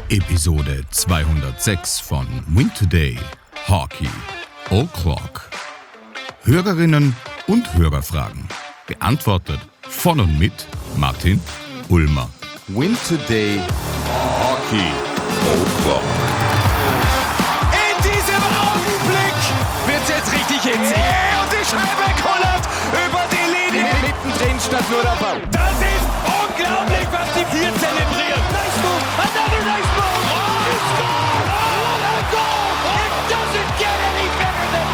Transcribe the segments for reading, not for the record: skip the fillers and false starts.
Episode 206 von Win Today Hockey O'Clock. Hörerinnen und Hörerfragen. Beantwortet von und mit Martin Ulmer. Win Today Hockey O'Clock. In diesem Augenblick wird's jetzt richtig hitzig. Und die Scheibe kullert über die Linie. Mittendrin stand nur der Ball. Das ist unglaublich, was die hier zelebrieren. Nice move, another nice move. Oh, he scored! Oh, what a goal! It doesn't get any better than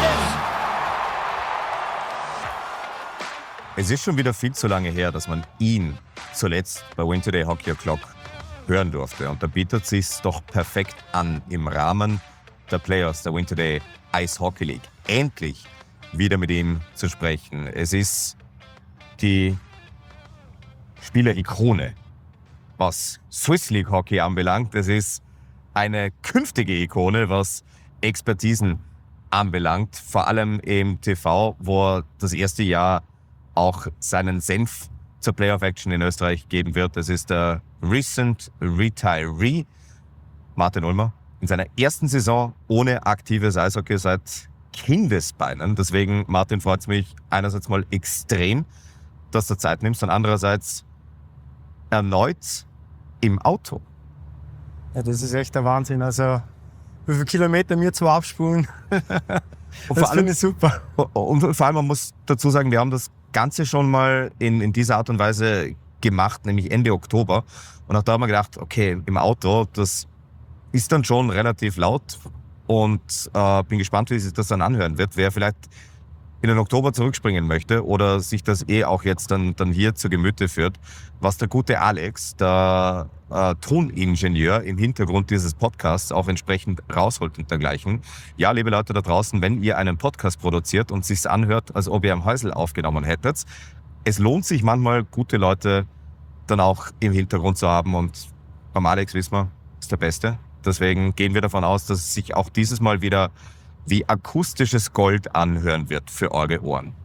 this. Es ist schon wieder viel zu lange her, dass man ihn zuletzt bei Win Today Hockey O'Clock hören durfte. Und da bietet es sich doch perfekt an, im Rahmen der Playoffs der Win Today Ice Hockey League endlich wieder mit ihm zu sprechen. Es ist die Spieler-Ikone, was Swiss League Hockey anbelangt. Es ist eine künftige Ikone, was Expertisen anbelangt. Vor allem im TV, wo er das erste Jahr auch seinen Senf zur Playoff-Action in Österreich geben wird. Das ist der Recent Retiree Martin Ulmer. In seiner ersten Saison ohne aktives Eishockey seit Kindesbeinen. Deswegen, Martin, freut es mich einerseits mal extrem, dass du Zeit nimmst und andererseits erneut im Auto. Ja, das ist echt der Wahnsinn. Also, wie viele Kilometer wir zwar abspulen, das finde ich super. Und vor allem, man muss dazu sagen, wir haben das Ganze schon mal in dieser Art und Weise gemacht, nämlich Ende Oktober. Und auch da haben wir gedacht, okay, im Auto, das ist dann schon relativ laut und bin gespannt, wie sich das dann anhören wird. Wer vielleicht in den Oktober zurückspringen möchte oder sich das auch jetzt dann hier zu Gemüte führt, was der gute Alex, der Toningenieur im Hintergrund dieses Podcasts auch entsprechend rausholt und dergleichen. Ja, liebe Leute da draußen, wenn ihr einen Podcast produziert und sich's anhört, als ob ihr am Häusl aufgenommen hättet, es lohnt sich manchmal, gute Leute dann auch im Hintergrund zu haben und beim Alex wissen wir, ist der Beste. Deswegen gehen wir davon aus, dass es sich auch dieses Mal wieder wie akustisches Gold anhören wird für eure Ohren.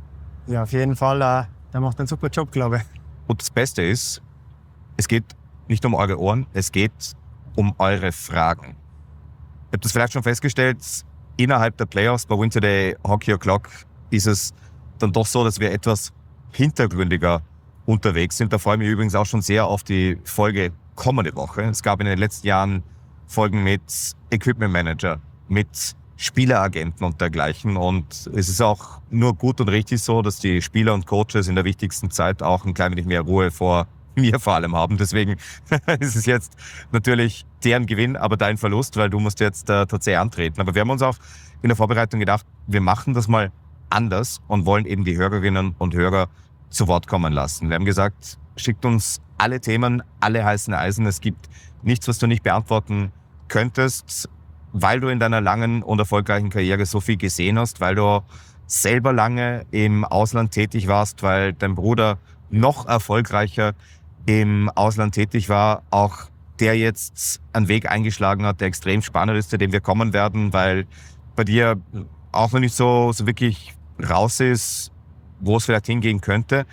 Ja, auf jeden Fall. Der macht einen super Job, glaube ich. Und das Beste ist, es geht nicht um eure Ohren, es geht um eure Fragen. Ihr habt das vielleicht schon festgestellt, innerhalb der Playoffs bei Win Today Hockey O'Clock ist es dann doch so, dass wir etwas hintergründiger unterwegs sind. Da freue ich mich übrigens auch schon sehr auf die Folge kommende Woche. Es gab in den letzten Jahren Folgen mit Equipment Manager, mit Spieleragenten und dergleichen. Und es ist auch nur gut und richtig so, dass die Spieler und Coaches in der wichtigsten Zeit auch ein klein wenig mehr Ruhe vor mir vor allem haben. Deswegen ist es jetzt natürlich deren Gewinn, aber dein Verlust, weil du musst jetzt tatsächlich antreten. Aber wir haben uns auch in der Vorbereitung gedacht, wir machen das mal anders und wollen eben die Hörerinnen und Hörer zu Wort kommen lassen. Wir haben gesagt, schickt uns alle Themen, alle heißen Eisen. Es gibt nichts, was du nicht beantworten könntest, weil du in deiner langen und erfolgreichen Karriere so viel gesehen hast, weil du selber lange im Ausland tätig warst, weil dein Bruder noch erfolgreicher im Ausland tätig war, auch der jetzt einen Weg eingeschlagen hat, der extrem spannend ist, zu dem wir kommen werden, weil bei dir auch noch nicht so wirklich raus ist, wo es vielleicht hingehen könnte.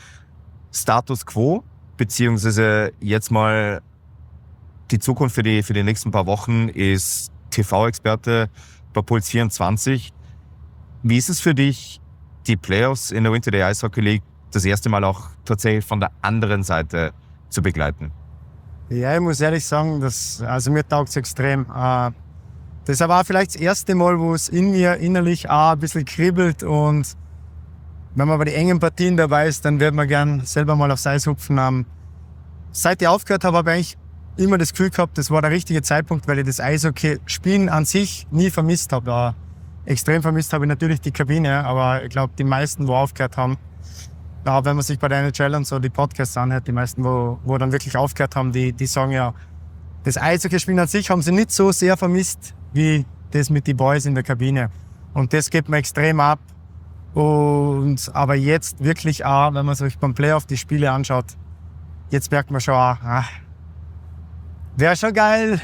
Status quo, beziehungsweise jetzt mal die Zukunft für die nächsten paar Wochen ist TV-Experte bei Puls 24. Wie ist es für dich, die Playoffs in der Win Today Ice Hockey League das erste Mal auch tatsächlich von der anderen Seite zu begleiten? Ja, ich muss ehrlich sagen, mir taugt es extrem. Das war vielleicht das erste Mal, wo es in mir innerlich auch ein bisschen kribbelt, und wenn man bei den engen Partien dabei ist, dann wird man gern selber mal aufs Eis hupfen. Seit ich aufgehört habe, habe ich eigentlich immer das Gefühl gehabt, das war der richtige Zeitpunkt, weil ich das Eishockey-Spielen an sich nie vermisst habe. Extrem vermisst habe ich natürlich die Kabine, aber ich glaube, die meisten, die aufgehört haben, wenn man sich bei der NHL und so die Podcasts anhört, die meisten, wo dann wirklich aufgehört haben, die sagen ja, das Eishockey-Spielen an sich haben sie nicht so sehr vermisst, wie das mit den Boys in der Kabine. Und das geht mir extrem ab. Aber jetzt wirklich auch, wenn man sich beim Playoff die Spiele anschaut, jetzt merkt man schon auch, wäre schon geil,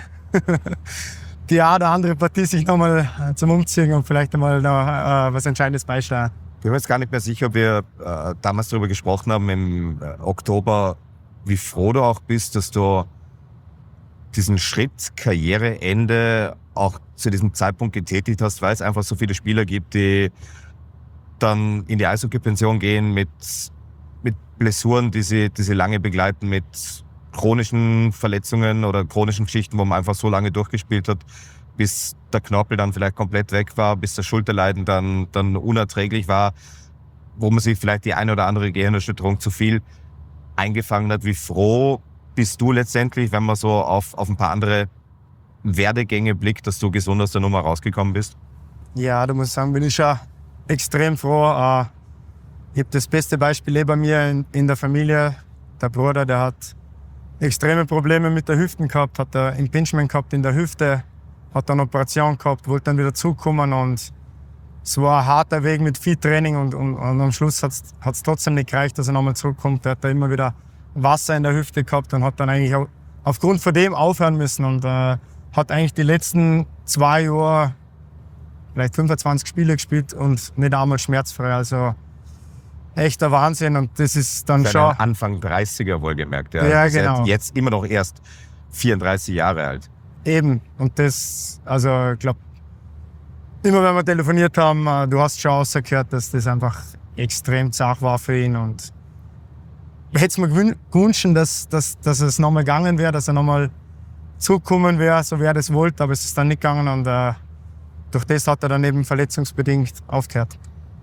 die eine oder andere Partie sich nochmal zum Umziehen und vielleicht einmal noch was Entscheidendes beisteuern. Ich bin mir jetzt gar nicht mehr sicher, ob wir damals darüber gesprochen haben im Oktober, wie froh du auch bist, dass du diesen Schritt Karriereende auch zu diesem Zeitpunkt getätigt hast, weil es einfach so viele Spieler gibt, die dann in die Eishockey-Pension gehen mit Blessuren, die sie lange begleiten, mit chronischen Verletzungen oder chronischen Geschichten, wo man einfach so lange durchgespielt hat, bis der Knorpel dann vielleicht komplett weg war, bis das Schulterleiden dann unerträglich war, wo man sich vielleicht die eine oder andere Gehirnerschütterung zu viel eingefangen hat. Wie froh bist du letztendlich, wenn man so auf ein paar andere Werdegänge blickt, dass du gesund aus der Nummer rausgekommen bist? Ja, da muss ich sagen, bin ich schon extrem froh. Ich habe das beste Beispiel bei mir in der Familie. Der Bruder, der hat extreme Probleme mit der Hüfte gehabt, hat ein Impingement gehabt in der Hüfte, hat dann eine Operation gehabt, wollte dann wieder zurückkommen und es war ein harter Weg mit viel Training und am Schluss hat es trotzdem nicht gereicht, dass er nochmal zurückkommt. Er hat da immer wieder Wasser in der Hüfte gehabt und hat dann eigentlich auch aufgrund von dem aufhören müssen und hat eigentlich die letzten 2 Jahre vielleicht 25 Spiele gespielt und nicht einmal schmerzfrei. Also echter Wahnsinn und das ist dann schon... Anfang 30er wohlgemerkt. Ja, genau. Jetzt immer noch erst 34 Jahre alt. Eben. Und das, also ich glaube, immer wenn wir telefoniert haben, du hast schon rausgehört, dass das einfach extrem zart war für ihn. Und ich hätte es mir gewünscht, dass es nochmal gegangen wäre, dass er nochmal zurückkommen wäre, so wie er das wollte, aber es ist dann nicht gegangen und durch das hat er dann eben verletzungsbedingt aufgehört.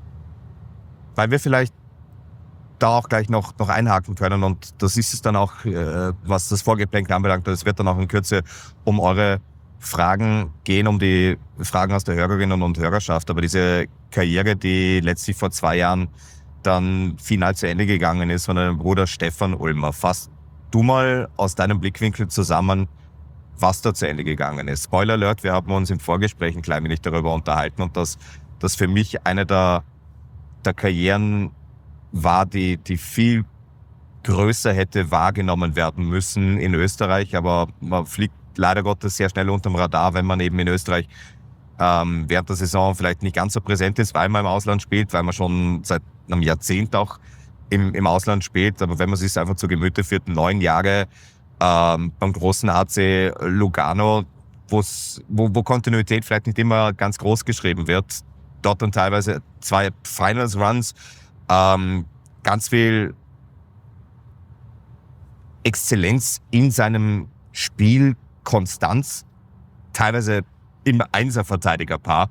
Weil wir vielleicht da auch gleich noch einhaken können und das ist es dann auch, was das Vorgeplänkel anbelangt. Es wird dann auch in Kürze um eure Fragen gehen, um die Fragen aus der Hörerinnen und Hörerschaft. Aber diese Karriere, die letztlich vor 2 Jahren dann final zu Ende gegangen ist von deinem Bruder Stefan Ulmer. Fasst du mal aus deinem Blickwinkel zusammen, was da zu Ende gegangen ist. Spoiler Alert, wir haben uns im Vorgespräch ein klein wenig darüber unterhalten und dass das für mich eine der Karrieren war, die viel größer hätte wahrgenommen werden müssen in Österreich, aber man fliegt leider Gottes sehr schnell unterm Radar, wenn man eben in Österreich während der Saison vielleicht nicht ganz so präsent ist, weil man im Ausland spielt, weil man schon seit einem Jahrzehnt auch im Ausland spielt, aber wenn man sich einfach zu Gemüte führt, 9 Jahre beim großen HC Lugano, wo Kontinuität vielleicht nicht immer ganz groß geschrieben wird, dort dann teilweise 2 Finals-Runs, ganz viel Exzellenz in seinem Spiel, Konstanz, teilweise im Einser-Verteidiger-Paar.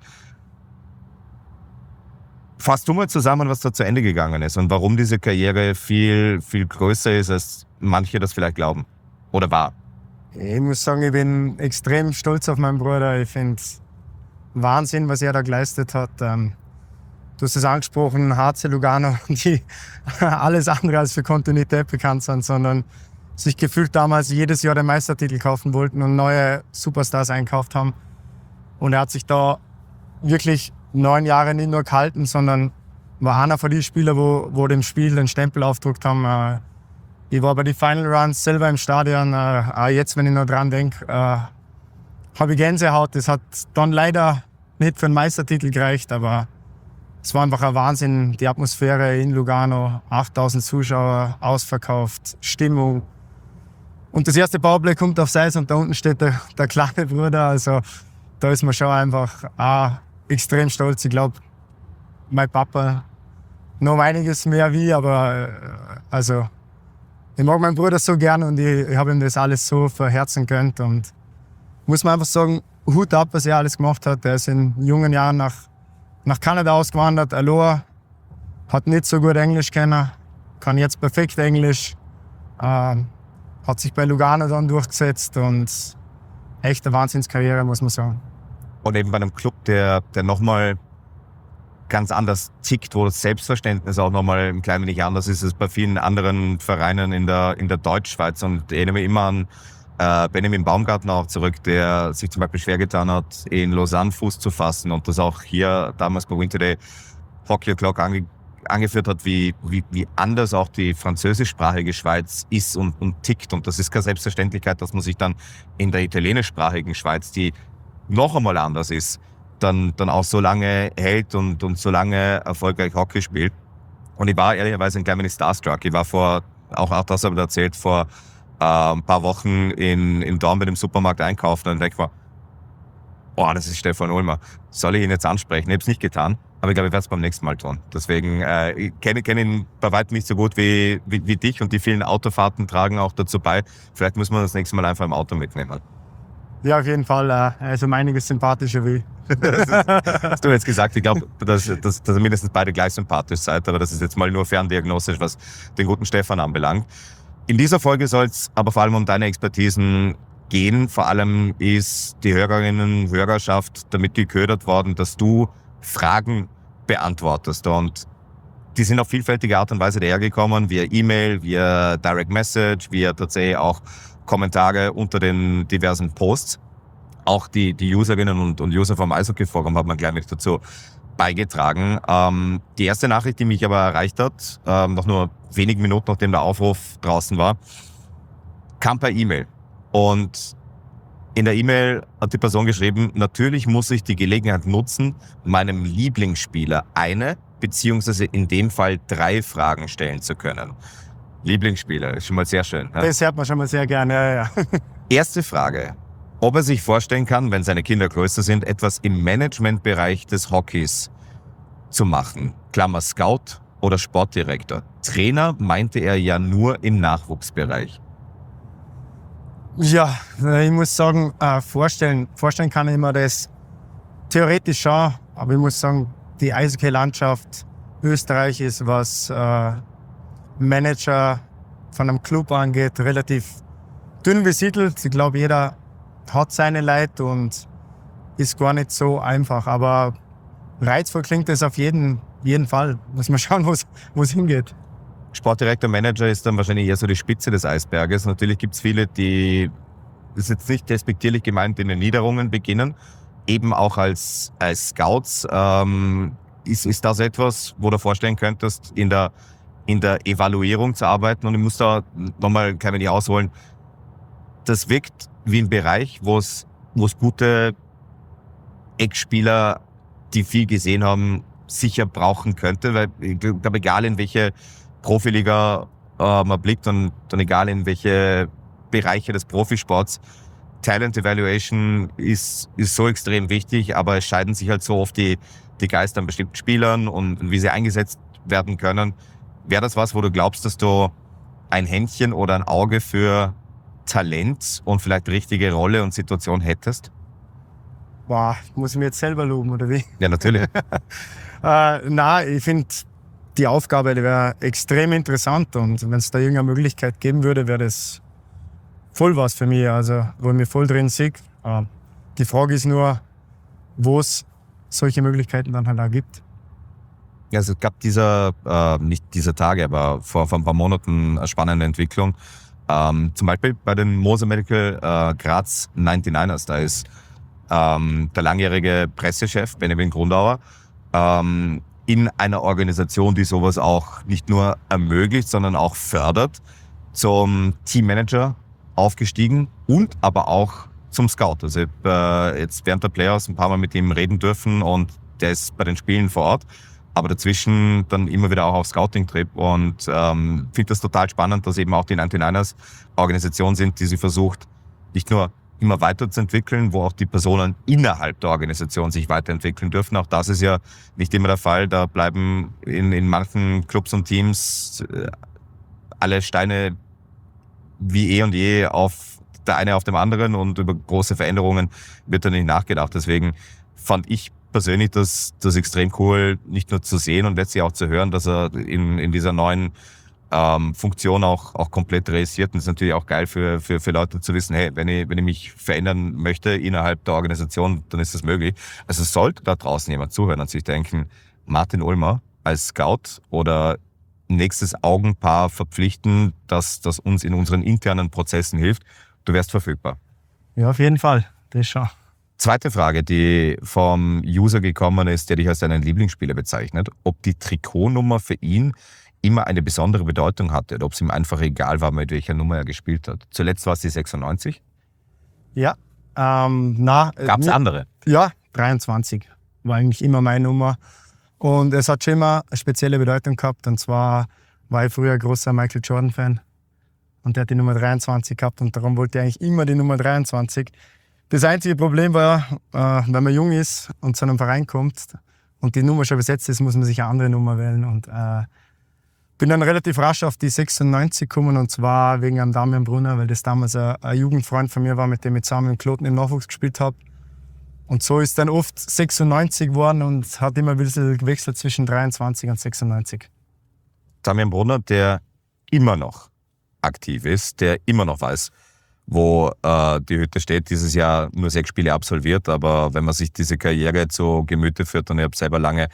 Fass du mal zusammen, was da zu Ende gegangen ist und warum diese Karriere viel, viel größer ist, als manche das vielleicht glauben oder war. Ich muss sagen, ich bin extrem stolz auf meinen Bruder. Ich finde es Wahnsinn, was er da geleistet hat. Du hast es angesprochen, HC Lugano, die alles andere als für Kontinuität bekannt sind, sondern sich gefühlt damals jedes Jahr den Meistertitel kaufen wollten und neue Superstars einkauft haben. Und er hat sich da wirklich 9 Jahre nicht nur gehalten, sondern war einer von den Spielern, wo dem Spiel den Stempel aufgedruckt haben. Ich war bei den Final Runs selber im Stadion. Jetzt, wenn ich noch dran denke, habe ich Gänsehaut. Das hat dann leider nicht für einen Meistertitel gereicht, aber es war einfach ein Wahnsinn. Die Atmosphäre in Lugano, 8000 Zuschauer, ausverkauft, Stimmung. Und das erste Powerplay kommt aufs Eis und da unten steht der kleine Bruder. Also da ist man schon einfach extrem stolz. Ich glaube, mein Papa noch einiges mehr wie, aber also ich mag meinen Bruder so gern und ich habe ihm das alles so von Herzen gönnt. Und muss man einfach sagen, Hut ab, was er alles gemacht hat. Er ist in jungen Jahren nach Kanada ausgewandert, Aloha, hat nicht so gut Englisch kennen, kann jetzt perfekt Englisch, hat sich bei Lugano dann durchgesetzt und echt eine Wahnsinnskarriere, muss man sagen. Und eben bei einem Club, der nochmal ganz anders tickt, wo das Selbstverständnis auch nochmal ein klein wenig anders ist als bei vielen anderen Vereinen in der Deutschschweiz. Und ich erinnere mich immer an Benjamin Baumgartner auch zurück, der sich zum Beispiel schwer getan hat, in Lausanne Fuß zu fassen und das auch hier damals bei Winter Day Hockey O'Clock angeführt hat, wie anders auch die französischsprachige Schweiz ist und tickt. Und das ist keine Selbstverständlichkeit, dass man sich dann in der italienischsprachigen Schweiz, die noch einmal anders ist, dann auch so lange hält und so lange erfolgreich Hockey spielt. Und ich war ehrlicherweise ein klein wenig starstruck. Ich war auch das habe ich erzählt, vor ein paar Wochen in Dornbirn im Supermarkt einkaufen und denke mir, boah, das ist Stefan Ulmer. Soll ich ihn jetzt ansprechen? Ich habe es nicht getan, aber ich glaube, ich werde es beim nächsten Mal tun. Deswegen ich kenne ihn bei weitem nicht so gut wie dich und die vielen Autofahrten tragen auch dazu bei. Vielleicht muss man das nächste Mal einfach im Auto mitnehmen. Ja, auf jeden Fall. Er ist um einiges sympathischer wie. Hast du jetzt gesagt, ich glaube, dass ihr mindestens beide gleich sympathisch seid, aber das ist jetzt mal nur ferndiagnostisch, was den guten Stefan anbelangt. In dieser Folge soll es aber vor allem um deine Expertisen gehen. Vor allem ist die Hörerinnen und Hörerschaft damit geködert worden, dass du Fragen beantwortest. Und die sind auf vielfältige Art und Weise dahergekommen, via E-Mail, via Direct Message, via tatsächlich auch Kommentare unter den diversen Posts. Auch die Userinnen und User vom Eishockey-Forum hat man gleich mit dazu beigetragen. Die erste Nachricht, die mich aber erreicht hat, noch nur wenige Minuten nachdem der Aufruf draußen war, kam per E-Mail. Und in der E-Mail hat die Person geschrieben, natürlich muss ich die Gelegenheit nutzen, meinem Lieblingsspieler eine, beziehungsweise in dem Fall 3 Fragen stellen zu können. Lieblingsspieler, ist schon mal sehr schön. Das hört man schon mal sehr gerne, ja. Erste Frage. Ob er sich vorstellen kann, wenn seine Kinder größer sind, etwas im Managementbereich des Hockeys zu machen. Klammer Scout oder Sportdirektor. Trainer meinte er ja nur im Nachwuchsbereich. Ja, ich muss sagen, vorstellen kann ich mir das theoretisch schon, aber ich muss sagen, die Eishockey-Landschaft Österreich ist, was Manager von einem Club angeht, relativ dünn besiedelt. Ich glaube, jeder hat seine Leute und ist gar nicht so einfach. Aber reizvoll klingt es auf jeden Fall. Muss man schauen, wo es hingeht. Sportdirektor, Manager ist dann wahrscheinlich eher so die Spitze des Eisberges. Natürlich gibt es viele, die, das ist jetzt nicht despektierlich gemeint, in den Niederungen beginnen, eben auch als Scouts. Ist das etwas, wo du vorstellen könntest, in der Evaluierung zu arbeiten? Und ich muss da nochmal, kann ich nicht ausholen, das wirkt wie ein Bereich, wo es gute Ex-Spieler, die viel gesehen haben, sicher brauchen könnte. Weil ich glaube, egal in welche Profiliga man blickt und egal in welche Bereiche des Profisports, Talent Evaluation ist so extrem wichtig, aber es scheiden sich halt so oft die Geister an bestimmten Spielern und wie sie eingesetzt werden können. Wäre das was, wo du glaubst, dass du ein Händchen oder ein Auge für Talent und vielleicht richtige Rolle und Situation hättest? Boah, muss ich mir jetzt selber loben, oder wie? Ja, natürlich. Nein, ich finde, die Aufgabe die wäre extrem interessant und wenn es da irgendeine Möglichkeit geben würde, wäre das voll was für mich, also wo ich mich voll drin sehe. Die Frage ist nur, wo es solche Möglichkeiten dann halt auch gibt. Ja, es gab nicht dieser Tage, aber vor ein paar Monaten eine spannende Entwicklung. Zum Beispiel bei den Moser Medical Graz 99ers, da ist der langjährige Pressechef Benjamin Grundauer in einer Organisation, die sowas auch nicht nur ermöglicht, sondern auch fördert, zum Teammanager aufgestiegen und aber auch zum Scout. Also ich habe jetzt während der Playoffs ein paar Mal mit ihm reden dürfen und der ist bei den Spielen vor Ort, aber dazwischen dann immer wieder auch auf Scouting-Trip und finde das total spannend, dass eben auch die 99ers Organisation sind, die sie versucht, nicht nur immer weiterzuentwickeln, wo auch die Personen innerhalb der Organisation sich weiterentwickeln dürfen. Auch das ist ja nicht immer der Fall. Da bleiben in manchen Clubs und Teams alle Steine wie eh und je auf der eine auf dem anderen und über große Veränderungen wird da nicht nachgedacht. Deswegen fand ich persönlich das extrem cool, nicht nur zu sehen und letztlich auch zu hören, dass er in dieser neuen Funktion auch komplett realisiert. Und das ist natürlich auch geil für Leute zu wissen, hey, wenn ich mich verändern möchte innerhalb der Organisation, dann ist das möglich. Also sollte da draußen jemand zuhören und sich denken, Martin Ulmer als Scout oder nächstes Augenpaar verpflichten, das uns in unseren internen Prozessen hilft, du wärst verfügbar. Ja, auf jeden Fall. Das schon. Zweite Frage, die vom User gekommen ist, der dich als deinen Lieblingsspieler bezeichnet, ob die Trikotnummer für ihn immer eine besondere Bedeutung hatte oder ob es ihm einfach egal war, mit welcher Nummer er gespielt hat. Zuletzt war es die 96? Ja. Gab es andere? Ja, 23 war eigentlich immer meine Nummer. Und es hat schon immer eine spezielle Bedeutung gehabt. Und zwar war ich früher ein großer Michael Jordan-Fan. und der hat die Nummer 23 gehabt und darum wollte er eigentlich immer die Nummer 23. Das einzige Problem war, wenn man jung ist und zu einem Verein kommt und die Nummer schon besetzt ist, muss man sich eine andere Nummer wählen. Und bin dann relativ rasch auf die 96 gekommen, und zwar wegen einem Damian Brunner, weil das damals ein Jugendfreund von mir war, mit dem ich zusammen in Kloten im Nachwuchs gespielt habe. Und so ist dann oft 96 geworden und hat immer ein bisschen gewechselt zwischen 23 und 96. Damian Brunner, der immer noch aktiv ist, der immer noch weiß, wo die Hütte steht, dieses Jahr nur 6 Spiele absolviert, aber wenn man sich diese Karriere zu Gemüte führt, und ich habe selber lange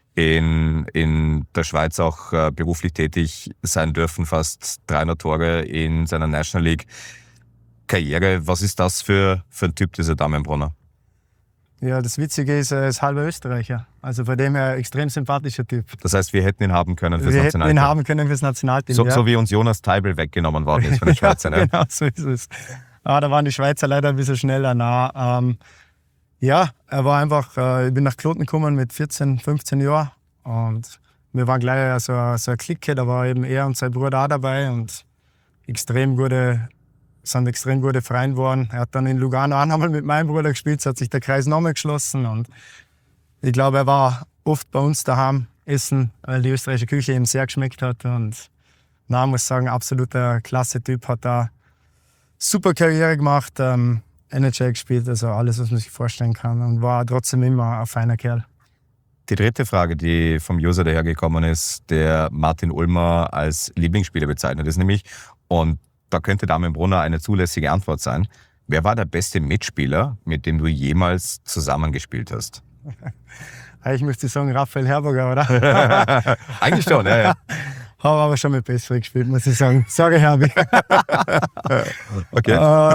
in der Schweiz auch beruflich tätig sein dürfen, fast 300 Tore in seiner National League Karriere. Was ist das für ein Typ, dieser Damian Brunner? Ja, das Witzige ist, er ist halber Österreicher. Also von dem her extrem sympathischer Typ. Das heißt, wir hätten ihn haben können fürs Wir Nationalteam. hätten ihn haben können fürs Nationalteam. So wie uns Jonas Teibel weggenommen worden ist von den Schweizern. Ja, genau, so ist es. Da waren die Schweizer leider ein bisschen schneller nah. Ja, er war einfach, ich bin nach Kloten gekommen mit 14, 15 Jahren und wir waren gleich so eine Clique, da war eben er und sein Bruder auch dabei und sind extrem gute Freunde geworden. Er hat dann in Lugano auch nochmal mit meinem Bruder gespielt, so hat sich der Kreis nochmal geschlossen und ich glaube, er war oft bei uns daheim essen, weil die österreichische Küche ihm sehr geschmeckt hat und ich muss sagen, absoluter Klasse-Typ, hat da super Karriere gemacht, NHL gespielt, also alles, was man sich vorstellen kann und war trotzdem immer ein feiner Kerl. Die dritte Frage, die vom User dahergekommen ist, der Martin Ulmer als Lieblingsspieler bezeichnet ist nämlich, und da könnte Damian Brunner eine zulässige Antwort sein: Wer war der beste Mitspieler, mit dem du jemals zusammengespielt hast? Ich müsste sagen Raphael Herberger, oder? Eigentlich schon, ja. Habe aber schon mit Besseren gespielt, muss ich sagen. Sorry, Herbi. Okay.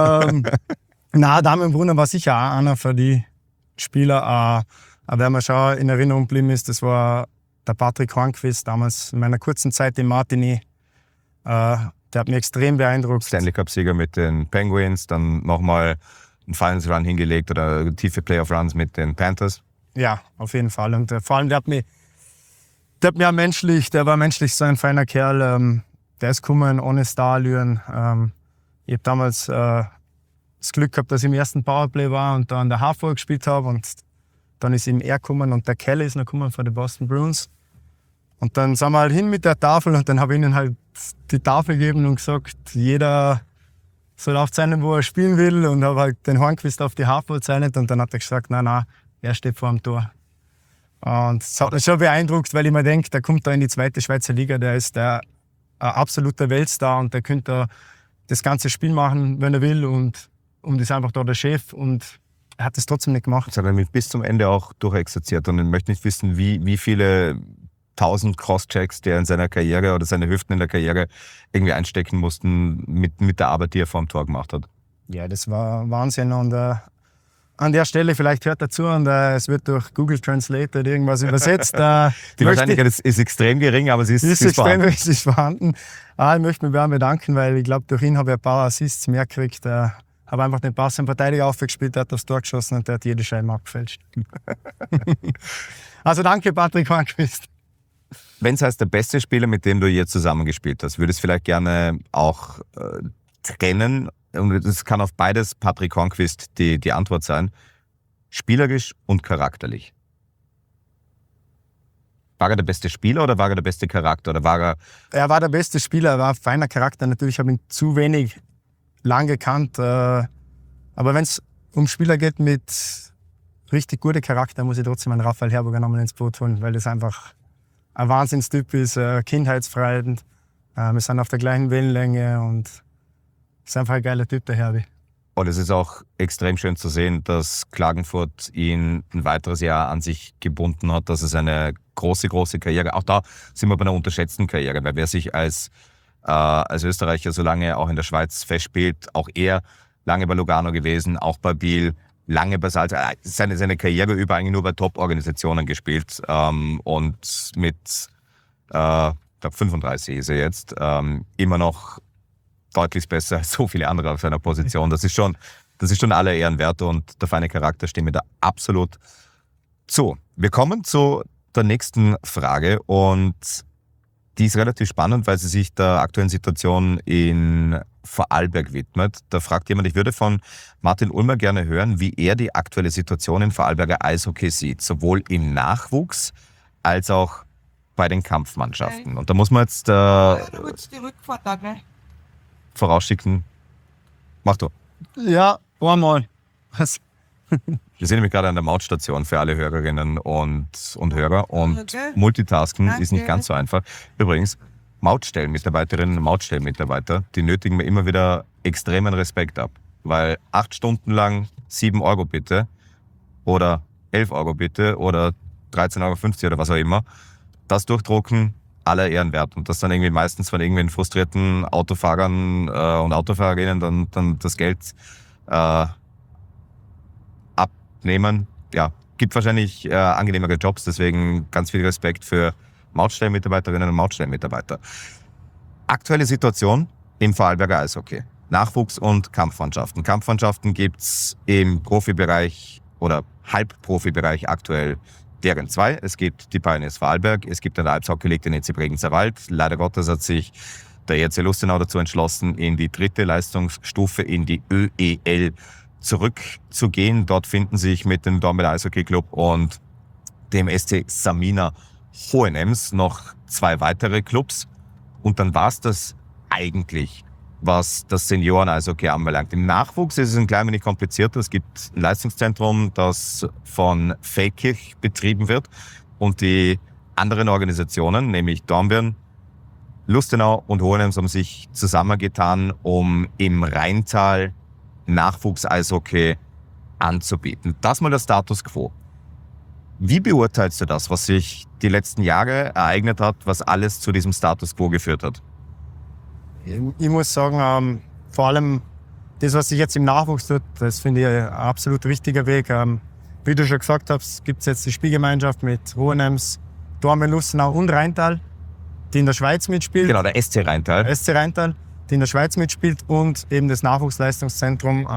Damian Brunner war sicher auch einer von die Spieler. Aber wer mir schon in Erinnerung geblieben ist, das war der Patrick Hornqvist, damals in meiner kurzen Zeit in Martigny. Der hat mich extrem beeindruckt. Stanley Cup-Sieger mit den Penguins, dann nochmal einen Finals-Run hingelegt oder tiefe Playoff-Runs mit den Panthers. Ja, auf jeden Fall. Und vor allem, der war menschlich so ein feiner Kerl. Der ist gekommen ohne Starallüren. Ich habe damals das Glück gehabt, dass ich im ersten Powerplay war und da an der HV gespielt habe. Und dann ist ihm er gekommen und der Kelly ist noch gekommen von den Boston Bruins. Und dann sind wir halt hin mit der Tafel und dann habe ich ihnen halt die Tafel gegeben und gesagt, jeder soll aufzeichnen, wo er spielen will, und habe halt den Hornqvist auf die HV gezeichnet und dann hat er gesagt, nein, er steht vor dem Tor. Und das hat mich schon beeindruckt, weil ich mir denke, der kommt da in die zweite Schweizer Liga, der ist ein absoluter Weltstar und der könnte da das ganze Spiel machen, wenn er will, und ist einfach da der Chef, und er hat es trotzdem nicht gemacht. Das hat er mich bis zum Ende auch durchexerziert, und ich möchte nicht wissen, wie viele 1000 Crosschecks der in seiner Karriere oder seine Hüften in der Karriere irgendwie einstecken mussten mit der Arbeit, die er vor dem Tor gemacht hat. Ja, das war Wahnsinn, und an der Stelle, vielleicht hört dazu, und es wird durch Google Translate oder irgendwas übersetzt. Die Wahrscheinlichkeit ist extrem gering, aber sie ist extrem vorhanden. ist vorhanden. Ich möchte mich bei ihm bedanken, weil ich glaube, durch ihn habe ich ein paar Assists mehr gekriegt. Habe einfach den Pass im Verteidiger aufgespielt, der hat aufs Tor geschossen und der hat jede Scheibe abgefälscht. Also danke, Patrick Hornqvist. Wenn es heißt, der beste Spieler, mit dem du je zusammengespielt hast, würdest du vielleicht gerne auch trennen, und es kann auf beides Patrick Hornqvist die Antwort sein, spielerisch und charakterlich. War er der beste Spieler oder war er der beste Charakter? Oder Er war der beste Spieler, er war ein feiner Charakter. Natürlich habe ich ihn zu wenig lang gekannt. Aber wenn es um Spieler geht mit richtig gutem Charakter, muss ich trotzdem einen Raphael Herberger nochmal ins Boot holen, weil das einfach ein Wahnsinnstyp ist, kindheitsfrei. Wir sind auf der gleichen Wellenlänge und ist einfach ein geiler Typ, der Herbi. Und es ist auch extrem schön zu sehen, dass Klagenfurt ihn ein weiteres Jahr an sich gebunden hat. Das ist eine große, große Karriere. Auch da sind wir bei einer unterschätzten Karriere, weil wer sich als Österreicher so lange auch in der Schweiz festspielt, auch er lange bei Lugano gewesen, auch bei Biel, lange bei Salz, seine Karriere über eigentlich nur bei Top-Organisationen gespielt, und mit, ich glaube 35 ist er jetzt, immer noch deutlich besser als so viele andere auf seiner Position. Das ist schon aller Ehren wert, und der feine Charakter steht mir da absolut zu. Wir kommen zu der nächsten Frage, und Die ist relativ spannend, weil sie sich der aktuellen Situation in Vorarlberg widmet. Da fragt jemand, ich würde von Martin Ulmer gerne hören, wie er die aktuelle Situation in Vorarlberger Eishockey sieht, sowohl im Nachwuchs als auch bei den Kampfmannschaften. Und da muss man jetzt Die Rückfahrt da, ne? vorausschicken, mach du. Ja, einmal. Wir sind nämlich gerade an der Mautstation für alle Hörerinnen und Hörer und Okay. Multitasken Danke. ist nicht ganz so einfach. Übrigens, Mautstellenmitarbeiterinnen und Mautstellenmitarbeiter, die nötigen mir immer wieder extremen Respekt ab, weil 8 Stunden lang 7 Euro bitte oder 11 Euro bitte oder 13,50 Euro oder was auch immer, das durchdrucken, aller Ehren wert. Und das dann irgendwie meistens von irgendwelchen frustrierten Autofahrern und Autofahrerinnen dann das Geld abnehmen. Ja, gibt wahrscheinlich angenehmere Jobs, deswegen ganz viel Respekt für Mautstellenmitarbeiterinnen und Mautstellenmitarbeiter. Aktuelle Situation im Vorarlberger Eishockey. Nachwuchs- und Kampfmannschaften. Kampfmannschaften gibt es im Profibereich oder Halbprofibereich aktuell deren 2. Es gibt die Pioneers Vorarlberg, es gibt den Alpshockey League den EC Bregenzer Wald. Leider Gottes hat sich der ERC Lustenau dazu entschlossen, in die 3. Leistungsstufe, in die ÖEL zurückzugehen. Dort finden sich mit dem Dornbirn Eishockey Club und dem SC Samina Hohenems noch 2 weitere Clubs. Und dann war es das eigentlich, was das Senioren-Eishockey anbelangt. Im Nachwuchs ist es ein klein wenig komplizierter. Es gibt ein Leistungszentrum, das von Feldkirch betrieben wird. Und die anderen Organisationen, nämlich Dornbirn, Lustenau und Hohenems, haben sich zusammengetan, um im Rheintal Nachwuchs-Eishockey anzubieten. Das mal der Status quo. Wie beurteilst du das, was sich die letzten Jahre ereignet hat, was alles zu diesem Status quo geführt hat? Ich muss sagen, vor allem das, was sich jetzt im Nachwuchs tut, das finde ich ein absolut richtiger Weg. Wie du schon gesagt hast, gibt es jetzt die Spielgemeinschaft mit Hohenems, Dornbirn, Lustenau und Rheintal, die in der Schweiz mitspielt. Genau, der SC Rheintal. Der SC Rheintal, die in der Schweiz mitspielt, und eben das Nachwuchsleistungszentrum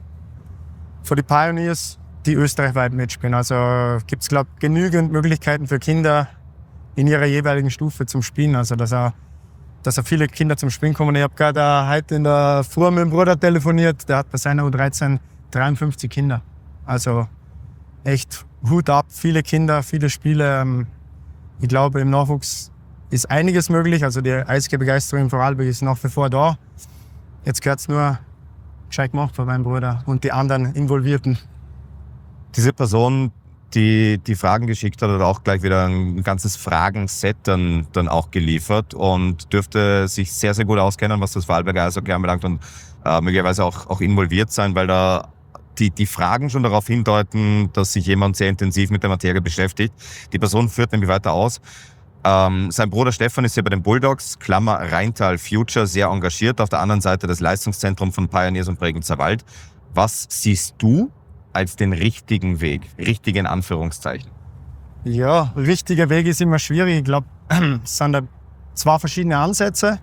für die Pioneers, die österreichweit mitspielen. Also gibt es, glaube ich, genügend Möglichkeiten für Kinder in ihrer jeweiligen Stufe zum Spielen. Also dass auch viele Kinder zum Spielen kommen. Ich habe gerade heute in der Früh mit dem Bruder telefoniert, der hat bei seiner U13 53 Kinder. Also echt Hut ab, viele Kinder, viele Spiele. Ich glaube, im Nachwuchs ist einiges möglich. Also die Eishockey-Begeisterung in Vorarlberg ist nach wie vor da. Jetzt gehört es nur gescheit gemacht von meinem Bruder und die anderen Involvierten. Diese Person, die Fragen geschickt hat, hat auch gleich wieder ein ganzes Fragenset dann auch geliefert und dürfte sich sehr, sehr gut auskennen, was das Vorarlberger Eishockey anbelangt und möglicherweise auch involviert sein, weil da die Fragen schon darauf hindeuten, dass sich jemand sehr intensiv mit der Materie beschäftigt. Die Person führt nämlich weiter aus. Sein Bruder Stefan ist hier bei den Bulldogs, Klammer Rheintal Future, sehr engagiert. Auf der anderen Seite das Leistungszentrum von Pioneers und Bregenzer Wald. Was siehst du als den richtigen Weg, richtigen Anführungszeichen? Ja, richtiger Weg ist immer schwierig. Ich glaube, es sind da 2 verschiedene Ansätze.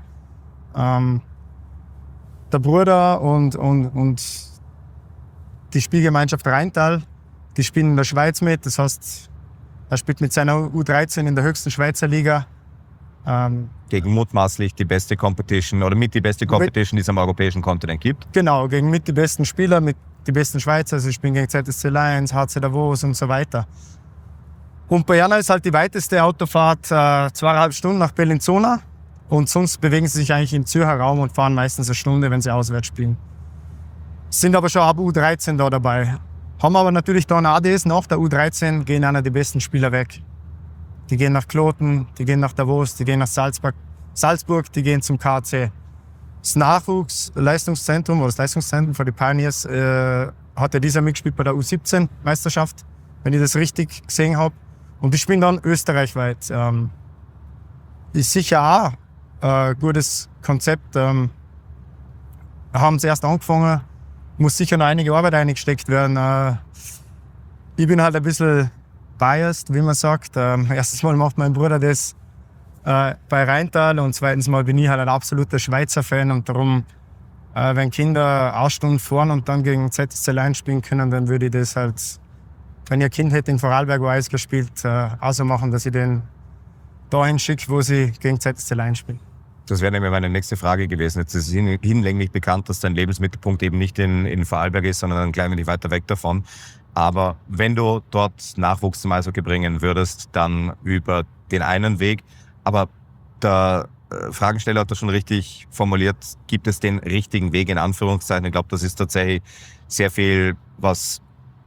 Der Bruder und die Spielgemeinschaft Rheintal, die spielen in der Schweiz mit. Das heißt, er spielt mit seiner U13 in der höchsten Schweizer Liga. Gegen mutmaßlich die beste Competition oder mit die beste Competition, die es am europäischen Kontinent gibt. Genau, gegen mit die besten Spieler, mit die besten Schweizer. Also ich spiele gegen ZSC Lions, HC Davos und so weiter. Und bei Jana ist halt die weiteste Autofahrt 2,5 Stunden nach Bellinzona. Und sonst bewegen sie sich eigentlich im Zürcher Raum und fahren meistens 1 Stunde, wenn sie auswärts spielen. Sind aber schon ab U13 da dabei. Haben aber natürlich da eine ADS, nach der U13 gehen einer der besten Spieler weg. Die gehen nach Kloten, die gehen nach Davos, die gehen nach Salzburg, die gehen zum KC. Das Nachwuchsleistungszentrum oder das Leistungszentrum für die Pioneers hat ja dieser mitgespielt bei der U17-Meisterschaft, wenn ich das richtig gesehen habe. Und die spielen dann österreichweit. Ist sicher auch ein gutes Konzept. Haben sie erst angefangen, muss sicher noch einige Arbeit eingesteckt werden. Ich bin halt ein bisschen biased, wie man sagt. Erstes Mal macht mein Bruder das bei Rheintal und zweitens Mal bin ich halt ein absoluter Schweizer Fan und darum, wenn Kinder 8 Stunden fahren und dann gegen ZSC Lions spielen können, dann würde ich das halt, wenn ich ein Kind hätte in Vorarlberg, wo Eishockey spielt, auch so machen, dass ich den dahin schickt, wo sie gegen ZSC Lions spielen. Das wäre nämlich meine nächste Frage gewesen. Jetzt ist es hinlänglich bekannt, dass dein Lebensmittelpunkt eben nicht in Vorarlberg ist, sondern ein klein wenig weiter weg davon. Aber wenn du dort Nachwuchs zum Eishockey bringen würdest, dann über den einen Weg. Aber der Fragensteller hat das schon richtig formuliert. Gibt es den richtigen Weg in Anführungszeichen? Ich glaube, das ist tatsächlich sehr viel, was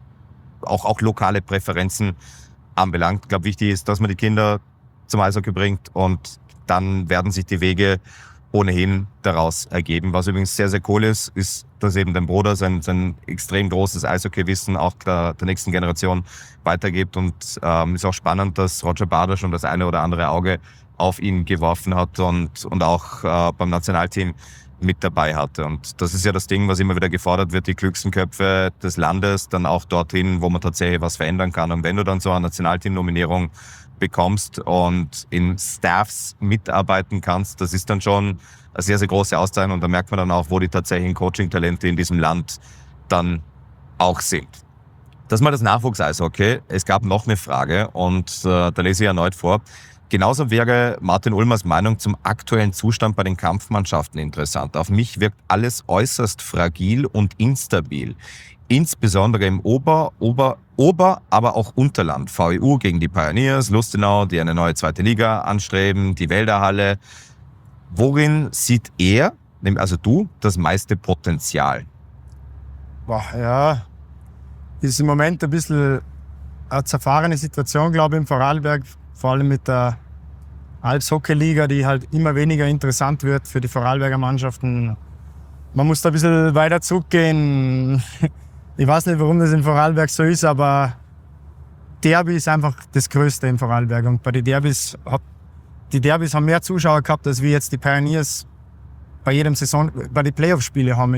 auch lokale Präferenzen anbelangt. Ich glaube, wichtig ist, dass man die Kinder zum Eishockey bringt und dann werden sich die Wege ohnehin daraus ergeben. Was übrigens sehr, sehr cool ist, dass eben dein Bruder sein extrem großes Eishockey-Wissen auch der nächsten Generation weitergibt. Und ist auch spannend, dass Roger Bader schon das eine oder andere Auge auf ihn geworfen hat und auch beim Nationalteam mit dabei hatte. Und das ist ja das Ding, was immer wieder gefordert wird, die klügsten Köpfe des Landes, dann auch dorthin, wo man tatsächlich was verändern kann. Und wenn du dann so eine Nationalteam-Nominierung bekommst und in Staffs mitarbeiten kannst, das ist dann schon eine sehr, sehr große Auszeichnung. Und da merkt man dann auch, wo die tatsächlichen Coaching-Talente in diesem Land dann auch sind. Das ist mal das Nachwuchs-Eishockey. Es gab noch eine Frage und da lese ich erneut vor. Genauso wäre Martin Ulmers Meinung zum aktuellen Zustand bei den Kampfmannschaften interessant. Auf mich wirkt alles äußerst fragil und instabil. Insbesondere im Ober-, aber auch Unterland. VEU gegen die Pioneers, Lustenau, die eine neue zweite Liga anstreben, die Wälderhalle. Worin sieht er, also du, das meiste Potenzial? Boah, ja, ist im Moment ein bisschen eine zerfahrene Situation, glaube ich, im Vorarlberg. Vor allem mit der Alps-Hockey-Liga, die halt immer weniger interessant wird für die Vorarlberger Mannschaften. Man muss da ein bisschen weiter zurückgehen. Ich weiß nicht, warum das in Vorarlberg so ist, aber Derby ist einfach das Größte in Vorarlberg. Und bei den Derbys haben mehr Zuschauer gehabt, als wir jetzt die Pioneers bei jedem Saison, bei den Playoff-Spielen haben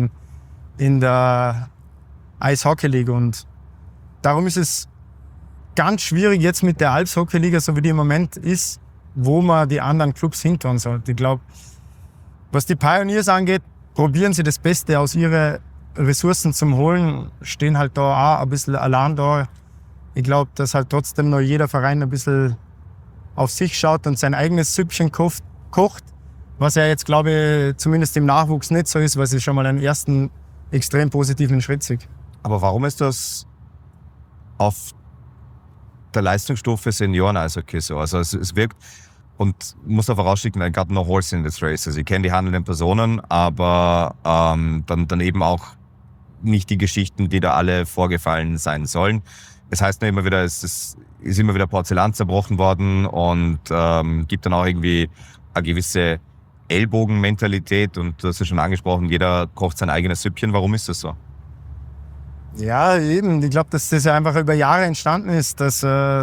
in der Eishockey-Liga. Und darum ist es ganz schwierig jetzt mit der Alps-Hockey-Liga, so wie die im Moment ist, wo man die anderen Clubs hintun sollte. Ich glaube, was die Pioneers angeht, probieren sie das Beste aus ihren Ressourcen zum Holen, stehen halt da auch ein bisschen allein da. Ich glaube, dass halt trotzdem noch jeder Verein ein bisschen auf sich schaut und sein eigenes Süppchen kocht, was ja jetzt, glaube ich, zumindest im Nachwuchs nicht so ist, weil sie schon mal einen ersten extrem positiven Schritt sieht. Aber warum ist das auf der Leistungsstufe Senioren-Eishockey so? Also es wirkt, und ich muss da vorausschicken, I got no horse in this race. Also ich kenne die handelnden Personen, aber dann eben auch nicht die Geschichten, die da alle vorgefallen sein sollen. Es heißt nur immer wieder, es ist immer wieder Porzellan zerbrochen worden und gibt dann auch irgendwie eine gewisse Ellbogenmentalität und du hast ja schon angesprochen, jeder kocht sein eigenes Süppchen. Warum ist das so? Ja, eben. Ich glaube, dass das ja einfach über Jahre entstanden ist, dass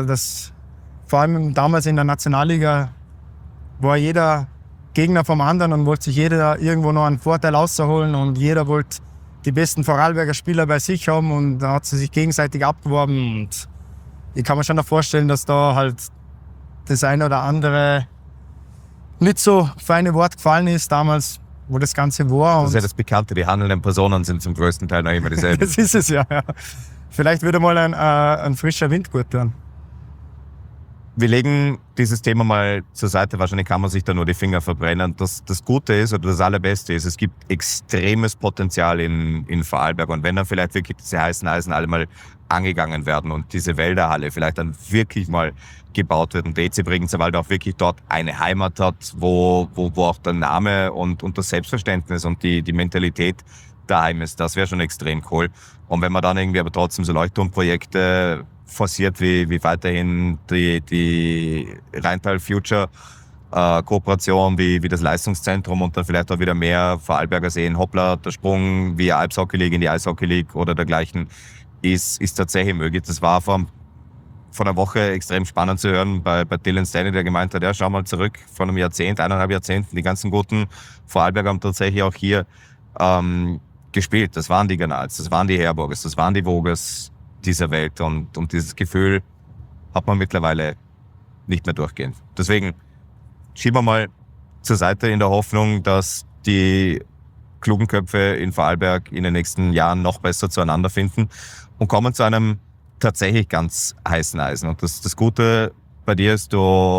vor allem damals in der Nationalliga war jeder Gegner vom anderen und wollte sich jeder irgendwo noch einen Vorteil rausholen und jeder wollte die besten Vorarlberger Spieler bei sich haben und da hat sie sich gegenseitig abgeworben. Und ich kann mir schon noch vorstellen, dass da halt das eine oder andere nicht so feine Wort gefallen ist damals, wo das Ganze war. Das ist ja das Bekannte, die handelnden Personen sind zum größten Teil noch immer dieselben. Das ist es ja. Vielleicht würde mal ein frischer Wind gut tun. Wir legen dieses Thema mal zur Seite. Wahrscheinlich kann man sich da nur die Finger verbrennen. Das Gute ist oder das Allerbeste ist, es gibt extremes Potenzial in Vorarlberg. Und wenn dann vielleicht wirklich diese heißen Eisen alle mal angegangen werden und diese Wälderhalle vielleicht dann wirklich mal gebaut wird und der EC Bregenzerwald auch wirklich dort eine Heimat hat, wo auch der Name und das Selbstverständnis und die Mentalität daheim ist, das wäre schon extrem cool. Und wenn man dann irgendwie aber trotzdem so Leuchtturmprojekte forciert, wie weiterhin die Rheintal Future Kooperation, wie das Leistungszentrum und dann vielleicht auch wieder mehr Vorarlberger sehen, hoppla, der Sprung via Alps Hockey League in die Eis Hockey League oder dergleichen ist tatsächlich möglich. Das war vor einer Woche extrem spannend zu hören bei Dylan Stanley, der gemeint hat, ja, schau mal zurück, vor einem Jahrzehnt, 1,5 Jahrzehnten, die ganzen guten Vorarlberger haben tatsächlich auch hier gespielt. Das waren die Ganals, das waren die Herborges, das waren die Vogels dieser Welt und dieses Gefühl hat man mittlerweile nicht mehr durchgehend. Deswegen schieben wir mal zur Seite in der Hoffnung, dass die klugen Köpfe in Vorarlberg in den nächsten Jahren noch besser zueinander finden und kommen zu einem tatsächlich ganz heißen Eisen. Und das Gute bei dir ist, du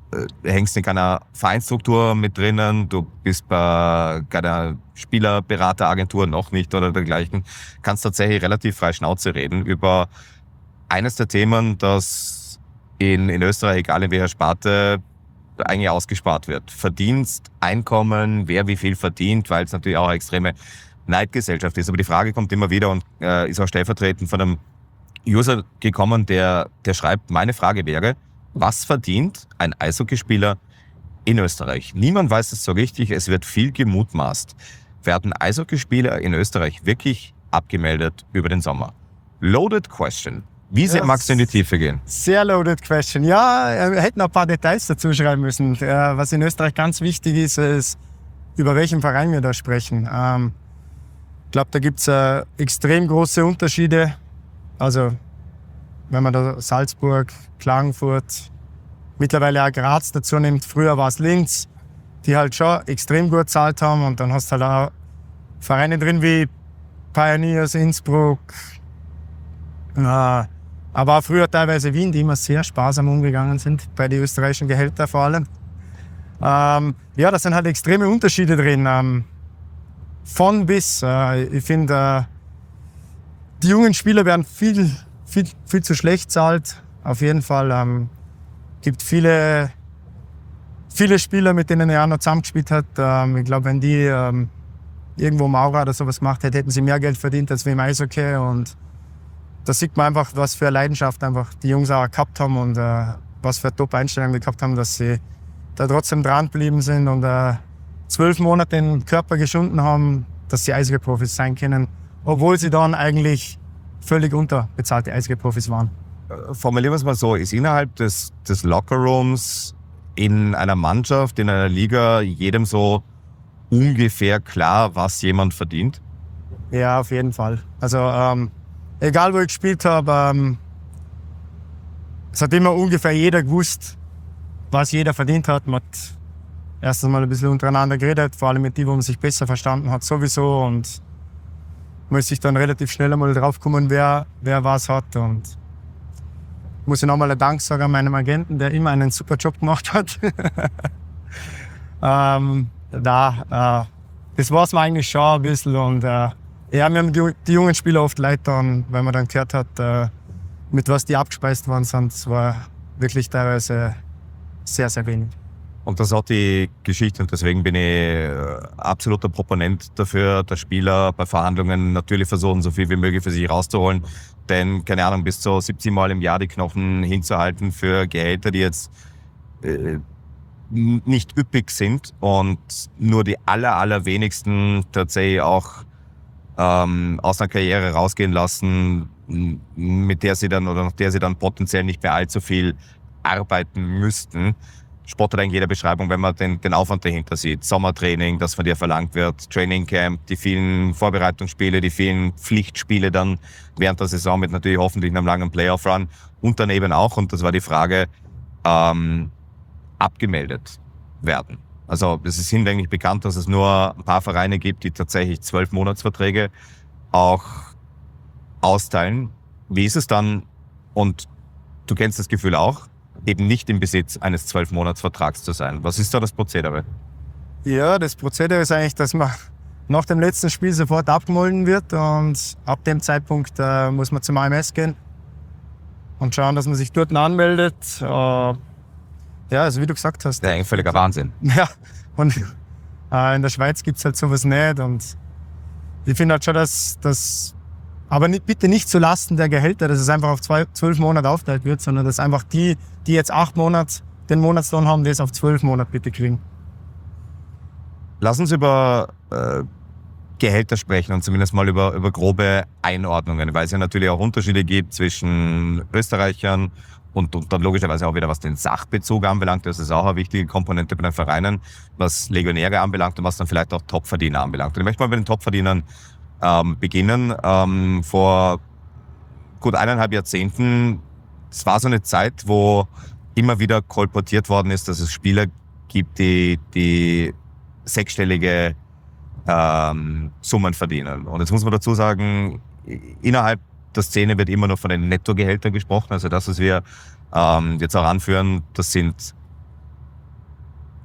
hängst in keiner Vereinsstruktur mit drinnen, du bist bei keiner Spielerberateragentur noch nicht oder dergleichen, kannst tatsächlich relativ frei Schnauze reden über eines der Themen, das in Österreich, egal in welcher Sparte, eigentlich ausgespart wird. Verdienst, Einkommen, wer wie viel verdient, weil es natürlich auch eine extreme Neidgesellschaft ist. Aber die Frage kommt immer wieder und ist auch stellvertretend von einem User gekommen, der schreibt, meine Frage wäre, was verdient ein Eishockeyspieler in Österreich? Niemand weiß es so richtig, es wird viel gemutmaßt. Werden Eishockeyspieler in Österreich wirklich abgemeldet über den Sommer? Loaded question. Wie sehr magst du in die Tiefe gehen? Sehr loaded question. Ja, wir hätten ein paar Details dazu schreiben müssen. Was in Österreich ganz wichtig ist, über welchen Verein wir da sprechen. Ich glaube, da gibt es extrem große Unterschiede. Also, wenn man da Salzburg, Klagenfurt, mittlerweile auch Graz dazu nimmt, früher war es Linz, die halt schon extrem gut gezahlt haben. Und dann hast du halt auch Vereine drin wie Pioneers, Innsbruck, aber auch früher teilweise Wien, die immer sehr sparsam umgegangen sind, bei den österreichischen Gehältern vor allem. Ja, da sind halt extreme Unterschiede drin. Von bis. Ich finde, die jungen Spieler werden viel zu schlecht gezahlt. Auf jeden Fall. Gibt viele Spieler, mit denen er auch noch zusammengespielt hat. Ich glaube, wenn die irgendwo Maurer oder sowas gemacht hätten, hätten sie mehr Geld verdient als wir im Eishockey. Und da sieht man einfach, was für eine Leidenschaft einfach die Jungs auch gehabt haben und was für eine Top-Einstellung die gehabt haben, dass sie da trotzdem dran geblieben sind und 12 Monate den Körper geschunden haben, dass sie Eishockey-Profis sein können, obwohl sie dann eigentlich völlig unterbezahlte Eishockey-Profis waren. Formulieren wir es mal so, ist innerhalb des Lockerrooms in einer Mannschaft, in einer Liga jedem so ungefähr klar, was jemand verdient? Ja, auf jeden Fall. Also egal, wo ich gespielt habe, es hat immer ungefähr jeder gewusst, was jeder verdient hat. Man hat erstens mal ein bisschen untereinander geredet, vor allem mit denen, wo man sich besser verstanden hat sowieso. Und man ist sich dann relativ schnell einmal drauf kommen, wer was hat. Und muss ich nochmal einen Dank sagen an meinem Agenten, der immer einen super Job gemacht hat. Das war es mir eigentlich schon ein bisschen. Und ja, mir haben die jungen Spieler oft leid getan, weil man dann gehört hat, mit was die abgespeist worden sind. Das war wirklich teilweise sehr, sehr wenig. Und das ist auch die Geschichte und deswegen bin ich absoluter Proponent dafür, dass Spieler bei Verhandlungen natürlich versuchen, so viel wie möglich für sich rauszuholen. Denn, keine Ahnung, bis zu 17 Mal im Jahr die Knochen hinzuhalten für Gehälter, die jetzt nicht üppig sind und nur die allerwenigsten tatsächlich auch aus einer Karriere rausgehen lassen, mit der sie dann oder nach der sie dann potenziell nicht mehr allzu viel arbeiten müssten. Spottet eigentlich jeder Beschreibung, wenn man den Aufwand dahinter sieht. Sommertraining, das von dir verlangt wird, Trainingcamp, die vielen Vorbereitungsspiele, die vielen Pflichtspiele dann während der Saison mit natürlich hoffentlich einem langen Playoff-Run und dann eben auch, und das war die Frage, abgemeldet werden. Also es ist hinlänglich bekannt, dass es nur ein paar Vereine gibt, die tatsächlich 12-Monatsverträge auch austeilen. Wie ist es dann, und du kennst das Gefühl auch, eben nicht im Besitz eines 12-Monats-Vertrags zu sein? Was ist da das Prozedere? Ja, das Prozedere ist eigentlich, dass man nach dem letzten Spiel sofort abgemolden wird und ab dem Zeitpunkt muss man zum AMS gehen und schauen, dass man sich dort anmeldet. Ja, also wie du gesagt hast. Ja, eigentlich völliger Wahnsinn. Ja, und in der Schweiz gibt es halt sowas nicht und ich finde halt schon, dass aber bitte nicht zu Lasten der Gehälter, dass es einfach auf 12 Monate aufgeteilt wird, sondern dass einfach die jetzt 8 Monate den Monatslohn haben, das auf 12 Monate bitte kriegen. Lass uns über Gehälter sprechen und zumindest mal über grobe Einordnungen, weil es ja natürlich auch Unterschiede gibt zwischen Österreichern und dann logischerweise auch wieder, was den Sachbezug anbelangt. Das ist auch eine wichtige Komponente bei den Vereinen, was Legionäre anbelangt und was dann vielleicht auch Topverdiener anbelangt. Und ich möchte mal mit den Topverdienern beginnen. Vor gut 1,5 Jahrzehnten, es war so eine Zeit, wo immer wieder kolportiert worden ist, dass es Spieler gibt, die sechsstellige Summen verdienen. Und jetzt muss man dazu sagen, innerhalb der Szene wird immer noch von den Nettogehältern gesprochen. Also das, was wir jetzt auch anführen, das sind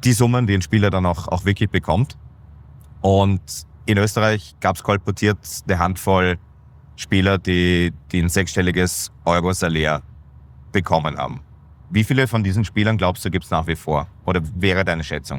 die Summen, die ein Spieler dann auch wirklich bekommt. Und in Österreich gab es kolportiert eine Handvoll Spieler, die ein 6-stelliges Euro-Salär bekommen haben. Wie viele von diesen Spielern glaubst du, gibt es nach wie vor? Oder wäre deine Schätzung?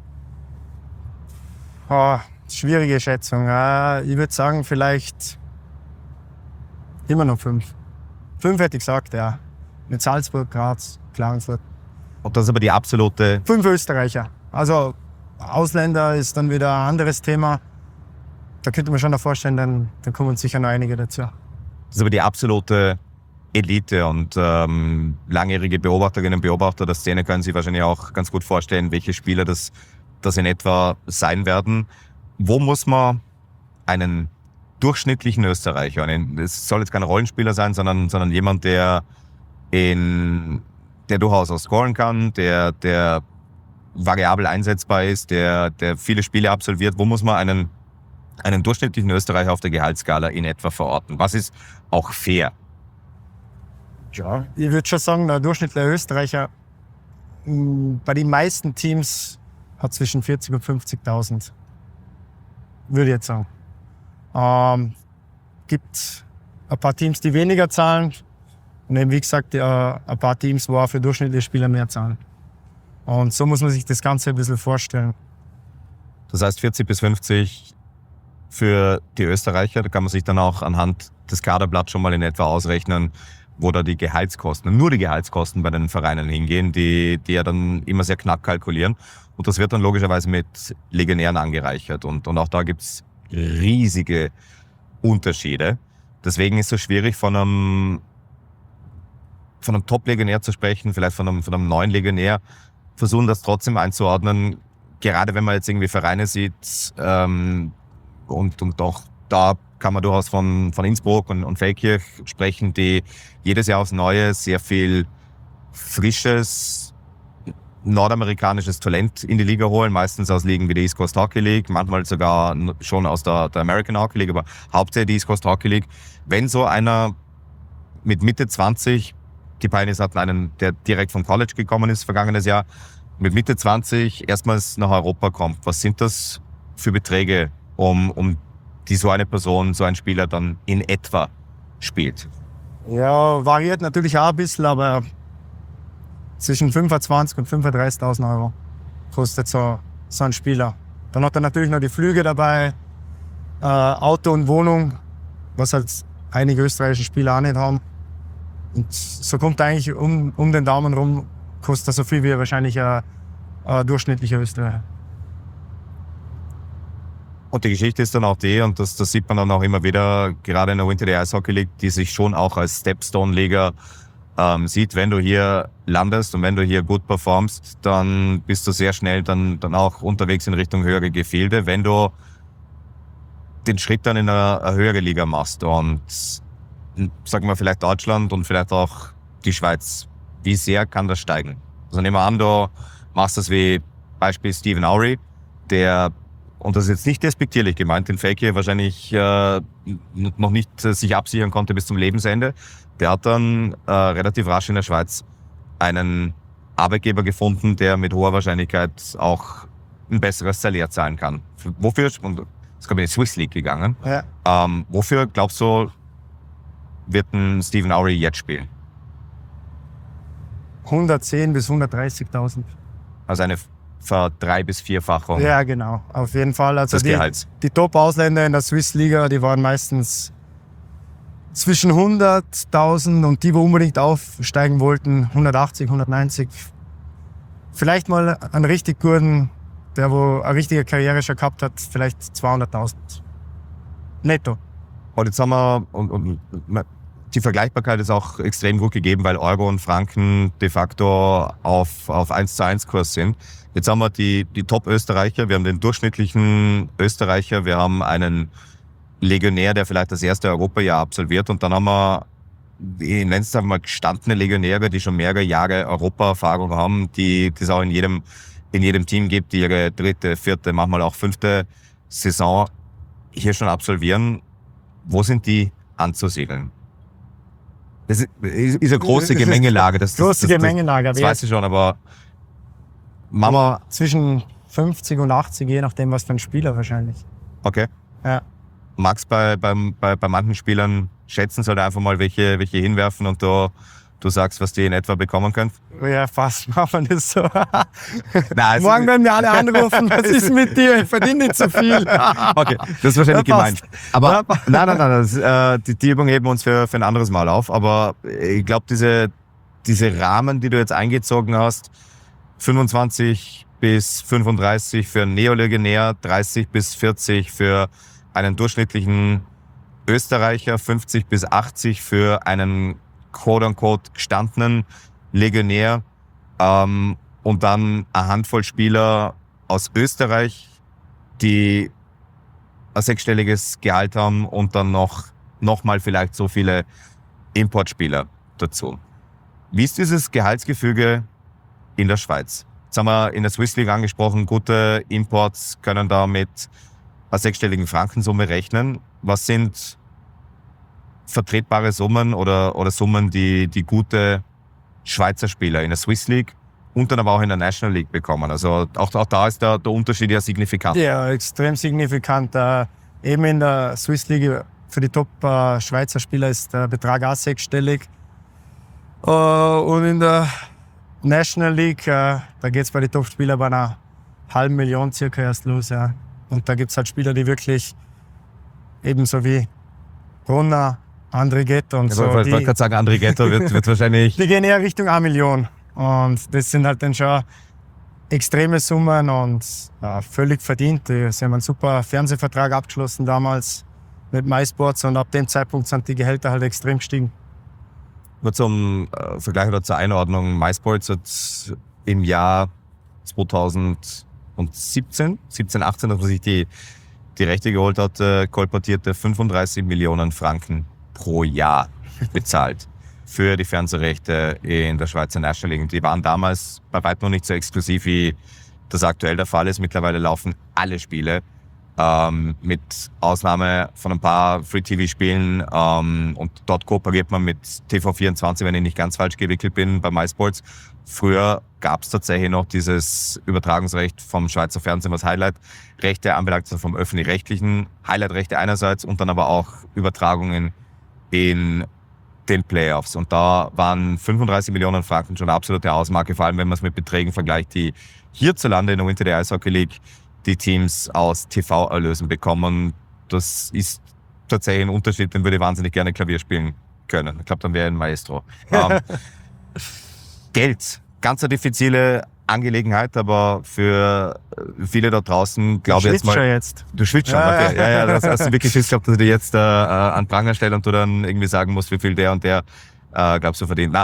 Schwierige Schätzung. Ich würde sagen, vielleicht immer noch 5. 5 hätte ich gesagt, ja. Mit Salzburg, Graz, Klagenfurt. Und das ist aber die absolute... 5 Österreicher. Also Ausländer ist dann wieder ein anderes Thema. Da könnte man schon noch vorstellen, dann kommen sicher noch einige dazu. Das ist aber die absolute Elite und langjährige Beobachterinnen und Beobachter der Szene können sich wahrscheinlich auch ganz gut vorstellen, welche Spieler das in etwa sein werden. Wo muss man einen durchschnittlichen Österreicher, es soll jetzt kein Rollenspieler sein, sondern jemand, der durchaus auch scoren kann, der variabel einsetzbar ist, der viele Spiele absolviert, wo muss man einen durchschnittlichen Österreicher auf der Gehaltsskala in etwa verorten? Was ist auch fair? Ja, ich würde schon sagen, der durchschnittliche Österreicher bei den meisten Teams hat zwischen 40.000 und 50.000. Würde ich jetzt sagen. Gibt ein paar Teams, die weniger zahlen. Und eben, wie gesagt, ein paar Teams, wo auch für durchschnittliche Spieler mehr zahlen. Und so muss man sich das Ganze ein bisschen vorstellen. Das heißt 40 bis 50 für die Österreicher. Da kann man sich dann auch anhand des Kaderblatts schon mal in etwa ausrechnen, wo da die Gehaltskosten, nur die Gehaltskosten bei den Vereinen hingehen, die ja dann immer sehr knapp kalkulieren. Und das wird dann logischerweise mit Legionären angereichert. Und auch da gibt's riesige Unterschiede. Deswegen ist es so schwierig, von einem Top-Legionär zu sprechen, vielleicht von einem neuen Legionär. Versuchen das trotzdem einzuordnen, gerade wenn man jetzt irgendwie Vereine sieht, und auch da kann man durchaus von Innsbruck und Feldkirch sprechen, die jedes Jahr aufs Neue sehr viel frisches, nordamerikanisches Talent in die Liga holen, meistens aus Ligen wie der East Coast Hockey League, manchmal sogar schon aus der American Hockey League, aber hauptsächlich die East Coast Hockey League. Wenn so einer mit Mitte 20, die Pioneers hatten einen, der direkt vom College gekommen ist, vergangenes Jahr, mit Mitte 20 erstmals nach Europa kommt, was sind das für Beträge, um die so eine Person, so ein Spieler dann in etwa spielt? Ja, variiert natürlich auch ein bisschen, aber zwischen 25.000 und 35.000 Euro kostet so ein Spieler. Dann hat er natürlich noch die Flüge dabei, Auto und Wohnung, was halt einige österreichische Spieler auch nicht haben. Und so kommt er eigentlich um den Daumen rum, kostet er so viel wie wahrscheinlich ein durchschnittlicher Österreicher. Und die Geschichte ist dann auch die, und das sieht man dann auch immer wieder, gerade in der Winter Day Ice Hockey League, die sich schon auch als Stepstone-Liga sieht. Wenn du hier landest und wenn du hier gut performst, dann bist du sehr schnell dann auch unterwegs in Richtung höhere Gefilde, wenn du den Schritt dann in eine höhere Liga machst. Und sagen wir vielleicht Deutschland und vielleicht auch die Schweiz. Wie sehr kann das steigen? Also nehmen wir an, du machst das wie Beispiel Stephen Lowry, der, und das ist jetzt nicht despektierlich gemeint, den Fake hier wahrscheinlich noch nicht sich absichern konnte bis zum Lebensende. Der hat dann relativ rasch in der Schweiz einen Arbeitgeber gefunden, der mit hoher Wahrscheinlichkeit auch ein besseres Salär zahlen kann. Wofür, und das ist glaube ich in die Swiss League gegangen, Ja. wofür glaubst du, wird ein Stephen Lowry jetzt spielen? 110.000 bis 130.000. Also eine Ver-3- bis 4-fachung Ja, genau. Auf jeden Fall. Also des Gehalts. die Top-Ausländer in der Swiss Liga, die waren meistens zwischen 100.000 und die unbedingt aufsteigen wollten, 180, 190. Vielleicht mal einen richtig guten, der wo eine richtige Karriere schon gehabt hat, vielleicht 200.000 netto. Und jetzt haben wir, und die Vergleichbarkeit ist auch extrem gut gegeben, weil Euro und Franken de facto auf 1:1 Kurs sind. Jetzt haben wir die Top-Österreicher, wir haben den durchschnittlichen Österreicher, wir haben einen Legionär, der vielleicht das erste Europajahr absolviert, und dann haben wir, ich nenne es mal gestandene Legionäre, die schon mehrere Jahre Europa-Erfahrung haben, die es auch in jedem Team gibt, die ihre 3., 4., manchmal auch 5. Saison hier schon absolvieren. Wo sind die anzusiedeln? Das ist eine große Gemengelage. Große Gemengelage. Das weiß ich schon, aber Mama, Zwischen 50 und 80, je nachdem, was für ein Spieler wahrscheinlich. okay. Ja. Magst bei manchen Spielern schätzen, soll einfach mal welche hinwerfen und du sagst, was die in etwa bekommen könnt? Ja, fast machen wir das so. Nein, Morgen werden wir alle anrufen, was ist mit dir? Ich verdiene nicht so viel. Okay, das ist wahrscheinlich Ja, gemeint. Aber nein, die Übung heben wir uns für ein anderes Mal auf. Aber ich glaube, diese Rahmen, die du jetzt eingezogen hast, 25 bis 35 für einen Neolegionär, 30 bis 40 für einen durchschnittlichen Österreicher, 50 bis 80 für einen quote-unquote gestandenen Legionär und dann eine Handvoll Spieler aus Österreich, die ein sechsstelliges Gehalt haben und dann noch mal vielleicht so viele Importspieler dazu. Wie ist dieses Gehaltsgefüge in der Schweiz? Jetzt haben wir in der Swiss League angesprochen, gute Imports können da mit einer sechsstelligen Frankensumme rechnen. Was sind vertretbare Summen oder Summen, die gute Schweizer Spieler in der Swiss League und dann aber auch in der National League bekommen? Also auch da ist der Unterschied ja signifikant. Ja, extrem signifikant. Eben in der Swiss League für die Top-Schweizer Spieler ist der Betrag auch sechsstellig. Und in der National League, da geht es bei den Top-Spielern bei einer halben Million circa erst los. Ja. Und da gibt es halt Spieler, die wirklich ebenso wie Brunner, André Ghetto und so. Ich wollte gerade sagen, André Ghetto wird wahrscheinlich... Die gehen eher Richtung 1 Million. Und das sind halt dann schon extreme Summen und völlig verdient. Sie haben einen super Fernsehvertrag abgeschlossen damals mit MySports und ab dem Zeitpunkt sind die Gehälter halt extrem gestiegen. Nur zum Vergleich oder zur Einordnung, MySports hat im Jahr 2017, 18, als man sich die Rechte geholt hat, kolportierte 35 Millionen Franken pro Jahr bezahlt für die Fernsehrechte in der Schweizer National League. Die waren damals bei weitem noch nicht so exklusiv, wie das aktuell der Fall ist. Mittlerweile laufen alle Spiele, mit Ausnahme von ein paar Free-TV-Spielen. Und dort kooperiert man mit TV24, wenn ich nicht ganz falsch gewickelt bin, bei MySports. Früher gab es tatsächlich noch dieses Übertragungsrecht vom Schweizer Fernsehen, was Highlight-Rechte anbelangt, also vom öffentlich-rechtlichen. Highlight-Rechte einerseits und dann aber auch Übertragungen in den Playoffs. Und da waren 35 Millionen Franken schon eine absolute Hausmarke, vor allem wenn man es mit Beträgen vergleicht, die hierzulande in der Winter Day Ice Hockey League die Teams aus TV-Erlösen bekommen. Das ist tatsächlich ein Unterschied, den würde ich wahnsinnig gerne Klavier spielen können. Ich glaube, dann wäre ein Maestro. Geld, ganz eine diffizile Angelegenheit, aber für viele da draußen, glaube ich jetzt mal... Jetzt. Du schwitzt schon, okay. Ja, das hast du wirklich Schiss gehabt, dass du dir jetzt an Pranger stellst und du dann irgendwie sagen musst, wie viel der und der, glaubst du, verdient.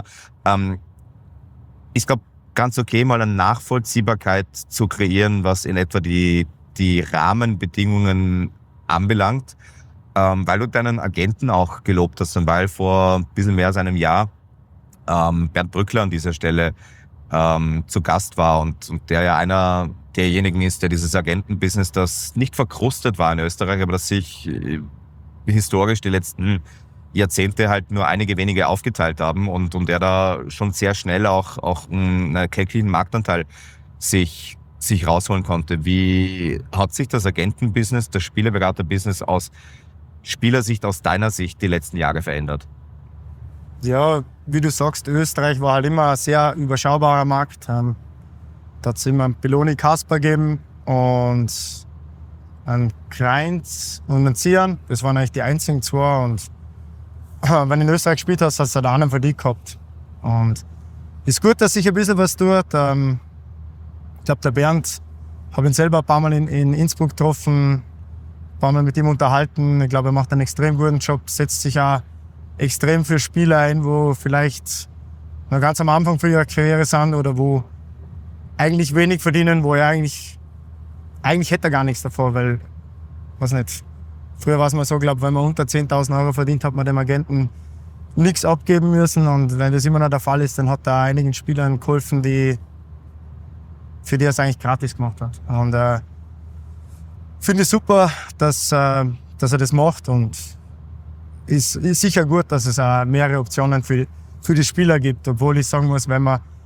Ich glaube, ganz okay, mal eine Nachvollziehbarkeit zu kreieren, was in etwa die Rahmenbedingungen anbelangt, weil du deinen Agenten auch gelobt hast, und weil vor ein bisschen mehr als einem Jahr Bernd Brückler an dieser Stelle zu Gast war und der ja einer derjenigen ist, der dieses Agentenbusiness, das nicht verkrustet war in Österreich, aber das sich historisch die letzten Jahrzehnte halt nur einige wenige aufgeteilt haben und der da schon sehr schnell auch einen erklecklichen Marktanteil sich rausholen konnte. Wie hat sich das Agentenbusiness, das Spielerberaterbusiness aus Spielersicht, aus deiner Sicht die letzten Jahre verändert? Ja, wie du sagst, Österreich war halt immer ein sehr überschaubarer Markt. Da hat es immer einen Belloni Kasper gegeben und einen Kreintz und einen Zian. Das waren eigentlich die einzigen zwei. Und wenn du in Österreich gespielt hast, hast du halt einen für die gehabt. Und es ist gut, dass sich ein bisschen was tut. Ich glaube, der Bernd, habe ihn selber ein paar Mal in Innsbruck getroffen, ein paar Mal mit ihm unterhalten. Ich glaube, er macht einen extrem guten Job, setzt sich auch extrem für Spieler ein, wo vielleicht noch ganz am Anfang für ihre Karriere sind oder wo eigentlich wenig verdienen, wo er eigentlich hätte er gar nichts davor, weil, weiß nicht, früher war es mal so, glaube, wenn man unter 10.000 Euro verdient, hat man dem Agenten nichts abgeben müssen, und wenn das immer noch der Fall ist, dann hat er einigen Spielern geholfen, für die er es eigentlich gratis gemacht hat. Und finde ich super, dass er das macht, und ist sicher gut, dass es mehrere Optionen für die Spieler gibt. Obwohl ich sagen muss, wenn man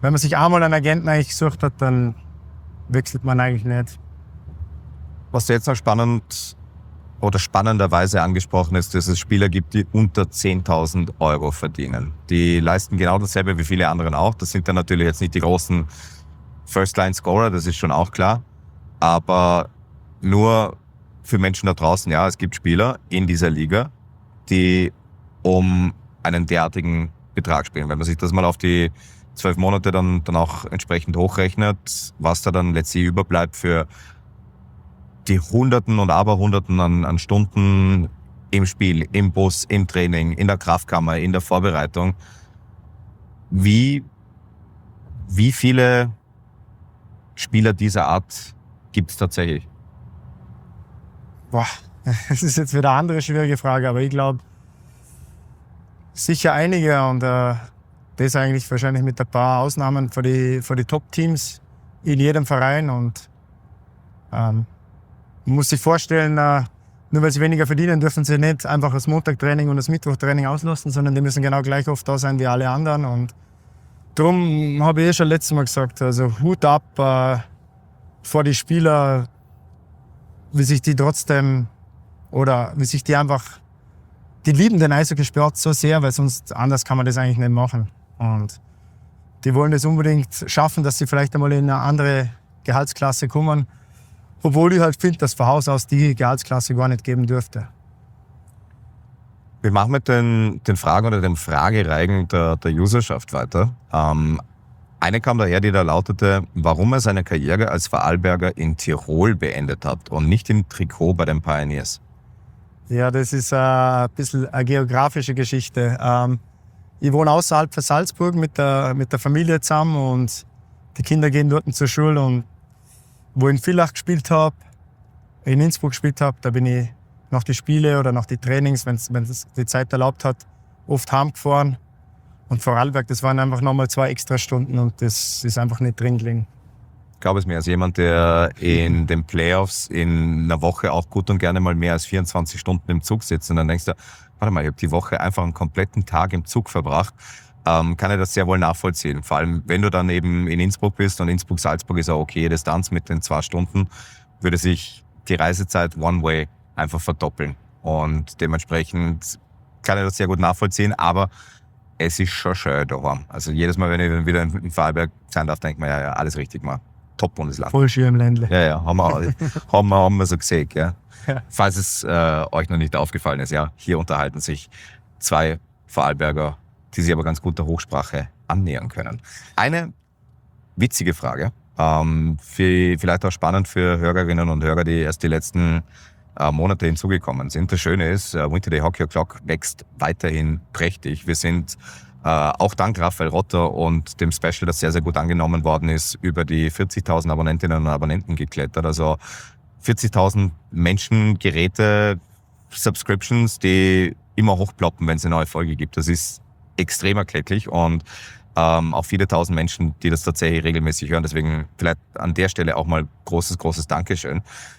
wenn man sich einmal einen Agenten eigentlich gesucht hat, dann wechselt man eigentlich nicht. Was jetzt noch spannend oder spannenderweise angesprochen ist, dass es Spieler gibt, die unter 10.000 Euro verdienen. Die leisten genau dasselbe wie viele anderen auch. Das sind dann natürlich jetzt nicht die großen First-Line-Scorer, das ist schon auch klar. Aber nur für Menschen da draußen, ja, es gibt Spieler in dieser Liga, die um einen derartigen Betrag spielen. Wenn man sich das mal auf die 12 Monate dann auch entsprechend hochrechnet, was da dann letztlich überbleibt für die Hunderten und Aberhunderten an Stunden im Spiel, im Bus, im Training, in der Kraftkammer, in der Vorbereitung. Wie viele Spieler dieser Art gibt es tatsächlich? Boah, das ist jetzt wieder eine andere schwierige Frage, aber ich glaube, sicher einige und das eigentlich wahrscheinlich mit ein paar Ausnahmen für die Top-Teams in jedem Verein und man muss sich vorstellen, nur weil sie weniger verdienen, dürfen sie nicht einfach das Montagtraining und das Mittwochtraining auslassen, sondern die müssen genau gleich oft da sein wie alle anderen. Und darum habe ich schon letztes Mal gesagt, also Hut ab vor die Spieler, wie sich die trotzdem oder wie sich die einfach, die lieben den Eishockeysport so sehr, weil sonst anders kann man das eigentlich nicht machen. Und die wollen das unbedingt schaffen, dass sie vielleicht einmal in eine andere Gehaltsklasse kommen. Obwohl ich halt finde, dass von Haus aus die Gehaltsklasse gar nicht geben dürfte. Wir machen mit den Fragen oder den Fragereigen der Userschaft weiter. Eine kam daher, die da lautete, warum er seine Karriere als Vorarlberger in Tirol beendet hat und nicht im Trikot bei den Pioneers. Ja, das ist ein bisschen eine geografische Geschichte. Ich wohne außerhalb von Salzburg mit der Familie zusammen und die Kinder gehen dort zur Schule. Und wo ich in Villach gespielt habe, in Innsbruck gespielt habe, da bin ich nach die Spiele oder nach die Trainings, wenn es die Zeit erlaubt hat, oft heimgefahren. Und Vorarlberg, das waren einfach nochmal 2 extra Stunden und das ist einfach nicht drin gelegen. Ich glaube es mir, als jemand, der in den Playoffs in einer Woche auch gut und gerne mal mehr als 24 Stunden im Zug sitzt und dann denkst du, warte mal, ich habe die Woche einfach einen kompletten Tag im Zug verbracht, kann ich das sehr wohl nachvollziehen. Vor allem, wenn du dann eben in Innsbruck bist und Innsbruck-Salzburg ist eine okay Distanz mit den 2 Stunden, würde sich die Reisezeit One-Way einfach verdoppeln. Und dementsprechend kann ich das sehr gut nachvollziehen, aber es ist schon schön daheim. Also jedes Mal, wenn ich wieder in Vorarlberg sein darf, denke ich mir, ja, alles richtig gemacht. Top-Bundesland. Voll schön im Ländle. Ja, haben wir so gesehen. Ja. Ja. Falls es euch noch nicht aufgefallen ist, ja, hier unterhalten sich 2 Vorarlberger, die sich aber ganz gut der Hochsprache annähern können. Eine witzige Frage, vielleicht auch spannend für Hörerinnen und Hörer, die erst die letzten Monate hinzugekommen sind. Das Schöne ist, Winter Day Hockey O'Clock wächst weiterhin prächtig. Wir sind auch dank Raphael Rotter und dem Special, das sehr, sehr gut angenommen worden ist, über die 40.000 Abonnentinnen und Abonnenten geklettert. Also 40.000 Menschen, Geräte, Subscriptions, die immer hochploppen, wenn es eine neue Folge gibt. Das ist extrem erklecklich und auch viele tausend Menschen, die das tatsächlich regelmäßig hören. Deswegen vielleicht an der Stelle auch mal großes Dankeschön.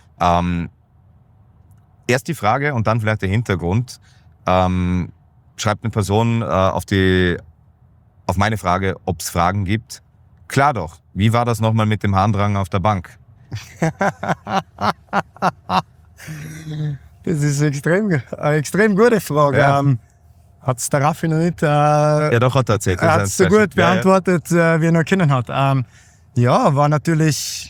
Erst die Frage und dann vielleicht der Hintergrund. Schreibt eine Person auf meine Frage, ob es Fragen gibt. Klar doch. Wie war das nochmal mit dem Harndrang auf der Bank? Das ist eine extrem gute Frage. Ja. Hat es der Raffi noch nicht Ja, doch, hat er erzählt. er hat's so gut beantwortet, wie er noch können hat. Ja, war natürlich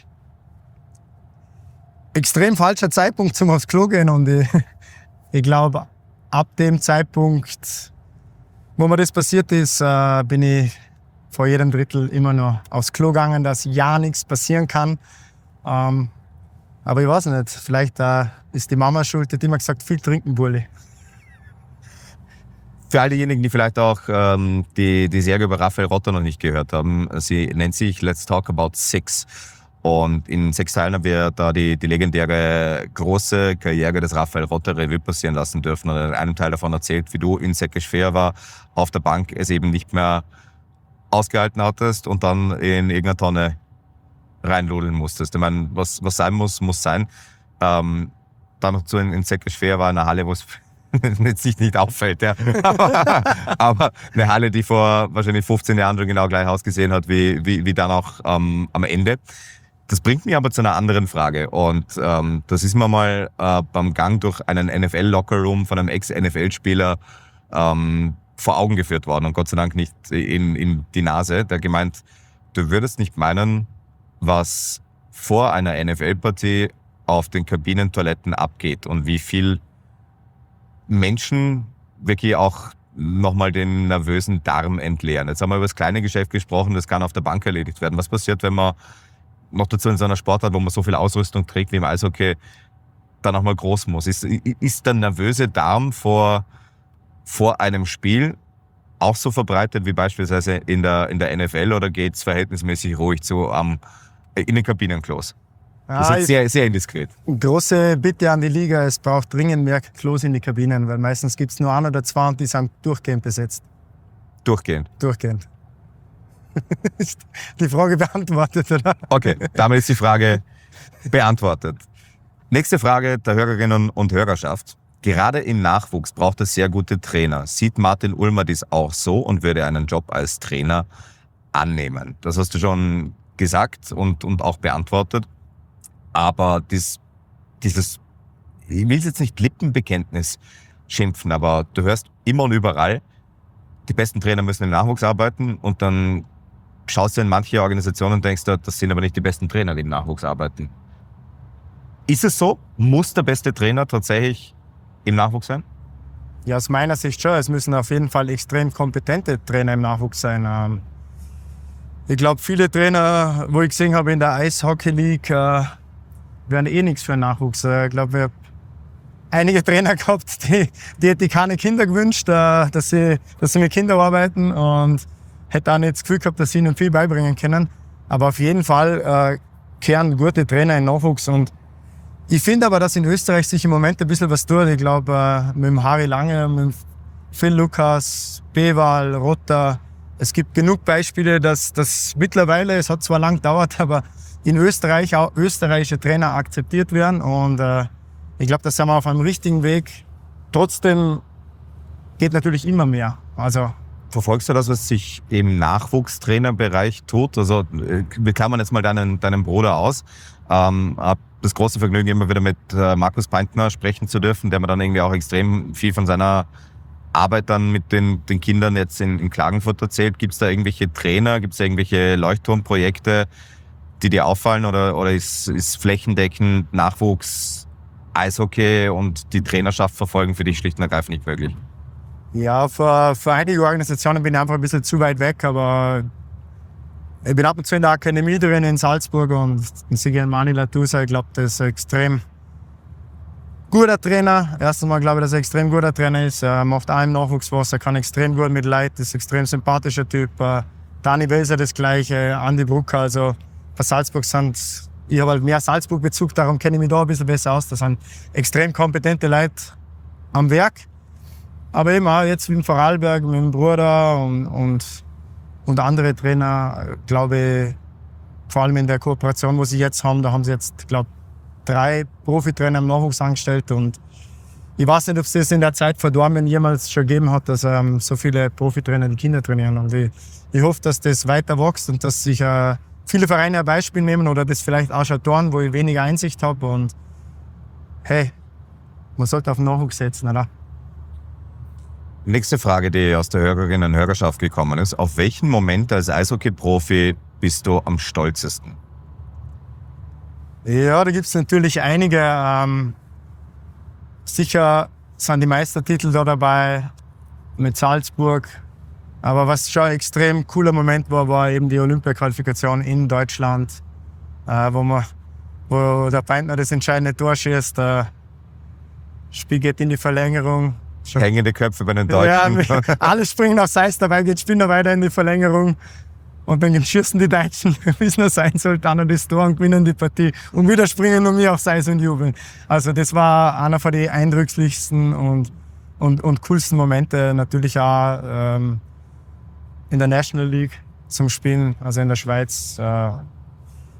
extrem falscher Zeitpunkt zum aufs Klo gehen und ich glaube, ab dem Zeitpunkt, wo mir das passiert ist, bin ich vor jedem Drittel immer noch aufs Klo gegangen, dass ja nichts passieren kann. Aber ich weiß nicht, vielleicht ist die Mama schuld, die hat immer gesagt, viel trinken, Bulli. Für all diejenigen, die vielleicht auch die Serie über Raphael Rotter noch nicht gehört haben, sie nennt sich Let's Talk About Six. Und in 6 Teilen haben wir da die legendäre große Karriere des Raphael Rotter Revue passieren lassen dürfen. Und in einem Teil davon erzählt, wie du in Säckisch-Fehr war, auf der Bank es eben nicht mehr ausgehalten hattest und dann in irgendeine Tonne reinludeln musstest. Ich meine, was sein muss, muss sein. Dann noch zu in Säckisch-Fehr war eine Halle, wo es jetzt nicht auffällt, ja. aber eine Halle, die vor wahrscheinlich 15 Jahren schon genau gleich ausgesehen hat, wie dann auch am Ende. Das bringt mich aber zu einer anderen Frage und das ist mir mal beim Gang durch einen NFL-Lockerroom von einem Ex-NFL-Spieler vor Augen geführt worden und Gott sei Dank nicht in die Nase. Der gemeint, du würdest nicht meinen, was vor einer NFL-Partie auf den Kabinentoiletten abgeht und wie viel Menschen wirklich auch nochmal den nervösen Darm entleeren. Jetzt haben wir über das kleine Geschäft gesprochen, das kann auf der Bank erledigt werden. Was passiert, wenn man noch dazu in so einer Sportart, wo man so viel Ausrüstung trägt wie im Eishockey, dann auch mal groß muss? Ist der nervöse Darm vor einem Spiel auch so verbreitet wie beispielsweise in der NFL oder geht es verhältnismäßig ruhig zu in den Kabinenklos? Das ist sehr, sehr indiskret. Große Bitte an die Liga, es braucht dringend mehr Klos in die Kabinen, weil meistens gibt es nur 1 oder 2 und die sind durchgehend besetzt. Durchgehend? Durchgehend. Ist die Frage beantwortet, oder? Okay, damit ist die Frage beantwortet. Nächste Frage der Hörerinnen und Hörerschaft. Gerade im Nachwuchs braucht es sehr gute Trainer. Sieht Martin Ulmer dies auch so und würde einen Job als Trainer annehmen? Das hast du schon gesagt und auch beantwortet. Aber dieses, ich will jetzt nicht Lippenbekenntnis schimpfen, aber du hörst immer und überall, die besten Trainer müssen im Nachwuchs arbeiten und dann schaust du in manche Organisationen und denkst, das sind aber nicht die besten Trainer, die im Nachwuchs arbeiten. Ist es so? Muss der beste Trainer tatsächlich im Nachwuchs sein? Ja, aus meiner Sicht schon. Es müssen auf jeden Fall extrem kompetente Trainer im Nachwuchs sein. Ich glaube, viele Trainer, wo ich gesehen habe in der Eishockey League, wären nichts für den Nachwuchs. Ich glaube, wir haben einige Trainer gehabt, die keine Kinder gewünscht, dass sie mit Kindern arbeiten und hätte auch nicht das Gefühl gehabt, dass sie ihnen viel beibringen können. Aber auf jeden Fall kehren gute Trainer in den Nachwuchs. Und ich finde aber, dass in Österreich sich im Moment ein bisschen was tut. Ich glaube, mit dem Harry Lange, mit dem Phil Lukas, Bewal, Rotter. Es gibt genug Beispiele, dass mittlerweile, es hat zwar lang gedauert, aber in Österreich auch österreichische Trainer akzeptiert werden. Und ich glaube, da sind wir auf einem richtigen Weg. Trotzdem geht natürlich immer mehr. Also, verfolgst du das, was sich im Nachwuchstrainerbereich tut? Also wir klammern jetzt mal deinen Bruder aus. Hab das große Vergnügen, immer wieder mit Markus Peintner sprechen zu dürfen, der mir dann irgendwie auch extrem viel von seiner Arbeit dann mit den Kindern jetzt in Klagenfurt erzählt. Gibt es da irgendwelche Trainer, gibt es irgendwelche Leuchtturmprojekte, die dir auffallen oder ist flächendeckend Nachwuchs, Eishockey und die Trainerschaft verfolgen für dich schlicht und ergreifend nicht möglich? Ja, für einige Organisationen bin ich einfach ein bisschen zu weit weg, aber ich bin ab und zu in der Akademie drin in Salzburg und Sigen Mani Latusa, ich glaube, das ist ein extrem guter Trainer. Erstens mal glaube ich, dass er ein extrem guter Trainer ist. Er macht auch im Nachwuchs was, er kann extrem gut mit Leuten, ist ein extrem sympathischer Typ. Dani Welser das Gleiche, Andi Brucker, also bei Salzburg ich habe halt mehr Salzburg-Bezug, darum kenne ich mich da ein bisschen besser aus. Das sind extrem kompetente Leute am Werk. Aber eben auch jetzt mit dem Vorarlberg, mit dem Bruder und andere Trainer, glaube ich, vor allem in der Kooperation, wo sie jetzt haben, da haben sie jetzt, glaube ich, 3 Profitrainer im Nachwuchs angestellt. Und ich weiß nicht, ob es das in der Zeit vor Dortmund jemals schon gegeben hat, dass so viele Profitrainer die Kinder trainieren. Und ich hoffe, dass das weiter wächst und dass sich viele Vereine ein Beispiel nehmen oder das vielleicht auch schon tun, wo ich weniger Einsicht habe. Und hey, man sollte auf den Nachwuchs setzen, oder? Nächste Frage, die aus der Hörerinnen- und Hörerschaft gekommen ist. Auf welchen Moment als Eishockey-Profi bist du am stolzesten? Ja, da gibt es natürlich einige. Sicher sind die Meistertitel da dabei mit Salzburg. Aber was schon ein extrem cooler Moment war eben die Olympia-Qualifikation in Deutschland, wo der Peintner das entscheidende Tor schießt. Das Spiel geht in die Verlängerung. Hängende Köpfe bei den Deutschen. Ja, alle springen aufs Eis, dabei geht Spinner weiter in die Verlängerung. Und dann schießen die Deutschen, wie es nur sein soll, dann noch das Tor und gewinnen die Partie. Und wieder springen nur mir aufs Eis und jubeln. Also das war einer von den eindrücklichsten und coolsten Momente. Natürlich auch in der National League zum Spielen, also in der Schweiz. War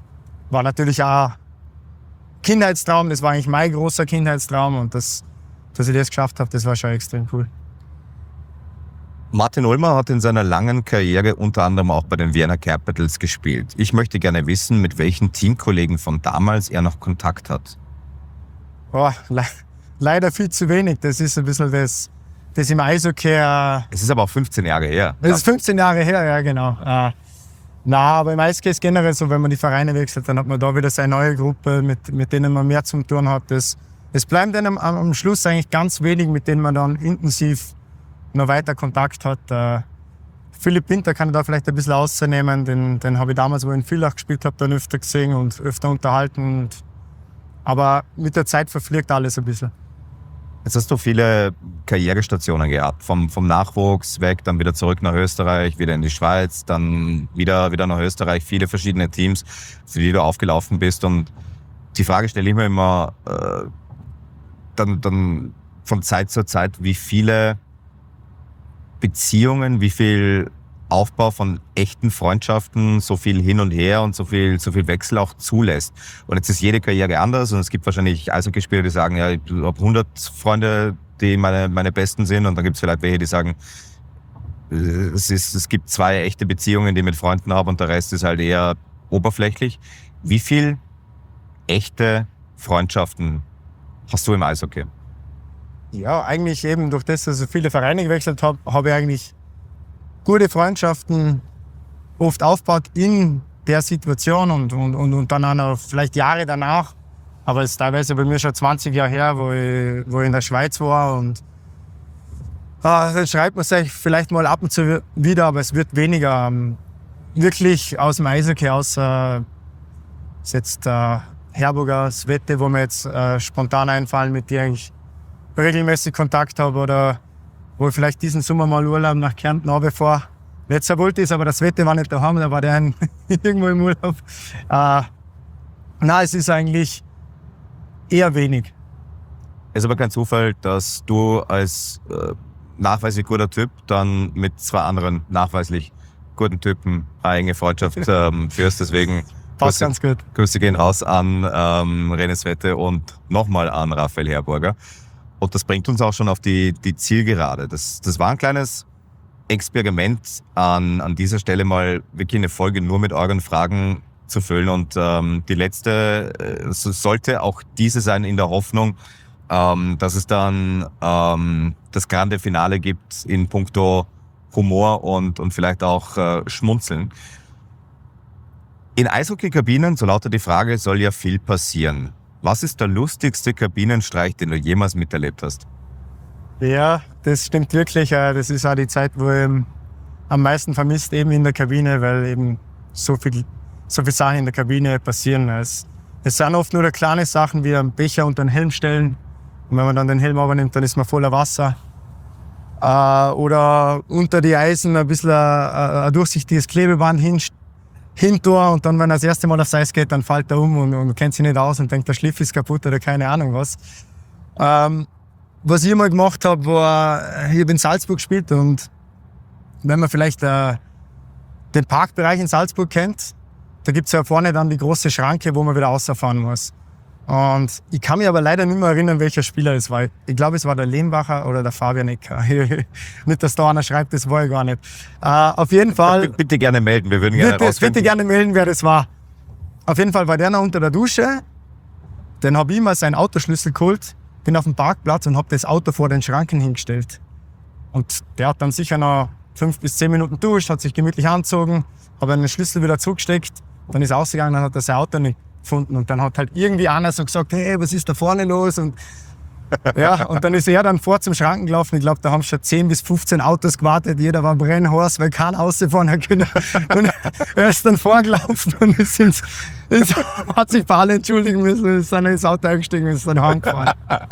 natürlich auch Kindheitstraum. Das war eigentlich mein großer Kindheitstraum. Und das dass ich das geschafft habe, das war schon extrem cool. Martin Ullmer hat in seiner langen Karriere unter anderem auch bei den Vienna Capitals gespielt. Ich möchte gerne wissen, mit welchen Teamkollegen von damals er noch Kontakt hat. Oh, leider viel zu wenig. Das ist ein bisschen das im Eishockey. Es ist aber auch 15 Jahre her. Das ist 15 Jahre her, ja genau. Aber im Eishockey ist generell so, wenn man die Vereine wechselt, dann hat man da wieder seine neue Gruppe, mit denen man mehr zu tun hat. Es bleiben dann am Schluss eigentlich ganz wenig, mit denen man dann intensiv noch weiter Kontakt hat. Philipp Winter kann ich da vielleicht ein bisschen ausnehmen, den habe ich damals, wo ich in Villach gespielt habe, dann öfter gesehen und öfter unterhalten. Aber mit der Zeit verfliegt alles ein bisschen. Jetzt hast du viele Karrierestationen gehabt, vom Nachwuchs weg, dann wieder zurück nach Österreich, wieder in die Schweiz, dann wieder nach Österreich, viele verschiedene Teams, für die du aufgelaufen bist. Und die Frage stelle ich mir immer dann von Zeit zu Zeit, wie viele Beziehungen, wie viel Aufbau von echten Freundschaften, so viel hin und her und so viel Wechsel auch zulässt. Und jetzt ist jede Karriere anders und es gibt wahrscheinlich Eishockeyspieler, die sagen, ja, ich habe 100 Freunde, die meine Besten sind, und dann gibt es vielleicht welche, die sagen, es gibt 2 echte Beziehungen, die ich mit Freunden habe und der Rest ist halt eher oberflächlich. Wie viel echte Freundschaften hast du im Eishockey? Ja, eigentlich eben durch das, dass ich viele Vereine gewechselt habe, habe ich eigentlich gute Freundschaften oft aufgebaut in der Situation und dann auch noch vielleicht Jahre danach. Aber es ist teilweise bei mir schon 20 Jahre her, wo ich in der Schweiz war. Und dann schreibt man sich vielleicht mal ab und zu wieder, aber es wird weniger. Wirklich aus dem Eishockey, außer jetzt Herburger, Svette, wo mir jetzt spontan einfallen, mit dir eigentlich regelmäßig Kontakt habe, oder wo ich vielleicht diesen Sommer mal Urlaub nach Kärnten runterfahre. Letzter wollte ist, aber das Wetter war nicht daheim, da war der irgendwo im Urlaub. Nein, es ist eigentlich eher wenig. Es ist aber kein Zufall, dass du als nachweislich guter Typ dann mit 2 anderen nachweislich guten Typen eine enge Freundschaft führst. Deswegen Passt ganz gut. Grüße gehen raus an René Svette und nochmal an Raphael Herburger. Und das bringt uns auch schon auf die Zielgerade. Das war ein kleines Experiment, an dieser Stelle mal wirklich eine Folge nur mit euren Fragen zu füllen. Und die letzte sollte auch diese sein, in der Hoffnung, dass es dann das grande Finale gibt in puncto Humor und vielleicht auch Schmunzeln. In Eishockey-Kabinen, so lautet die Frage, soll ja viel passieren. Was ist der lustigste Kabinenstreich, den du jemals miterlebt hast? Ja, das stimmt wirklich. Das ist auch die Zeit, wo ich am meisten vermisst, eben in der Kabine, weil eben so viel Sachen in der Kabine passieren. Es sind oft nur kleine Sachen wie einen Becher unter den Helm stellen. Und wenn man dann den Helm abnimmt, dann ist man voller Wasser. Oder unter die Eisen ein bisschen ein durchsichtiges Klebeband hinter, und dann, wenn er das erste Mal aufs Eis geht, dann fällt er um und kennt sich nicht aus und denkt, der Schliff ist kaputt oder keine Ahnung was. Was ich mal gemacht habe, war, ich habe in Salzburg gespielt, und wenn man vielleicht den Parkbereich in Salzburg kennt, da gibt es ja vorne dann die große Schranke, wo man wieder rausfahren muss. Und ich kann mich aber leider nicht mehr erinnern, welcher Spieler es war. Ich glaube, es war der Lehmbacher oder der Fabian Ecker. Nicht, dass da einer schreibt, das war ich gar nicht. Auf jeden Fall... Bitte gerne melden, wir würden gerne rausfinden. Bitte gerne melden, wer das war. Auf jeden Fall war der noch unter der Dusche. Dann habe ich mal seinen Autoschlüssel geholt, bin auf dem Parkplatz und habe das Auto vor den Schranken hingestellt. Und der hat dann sicher noch 5 bis 10 Minuten geduscht, hat sich gemütlich angezogen, habe den Schlüssel wieder zugesteckt, dann ist er rausgegangen, dann hat er sein Auto nicht gefunden. Und dann hat halt irgendwie einer so gesagt, hey, was ist da vorne los? Und ja, und dann ist er dann vor zum Schranken gelaufen. Ich glaube, da haben schon 10 bis 15 Autos gewartet. Jeder war brennheiß, weil keiner rausfahren hat können. Und er ist dann vorgelaufen und hat sich bei allen entschuldigen müssen, ist dann ins Auto eingestiegen und ist dann heimgefahren.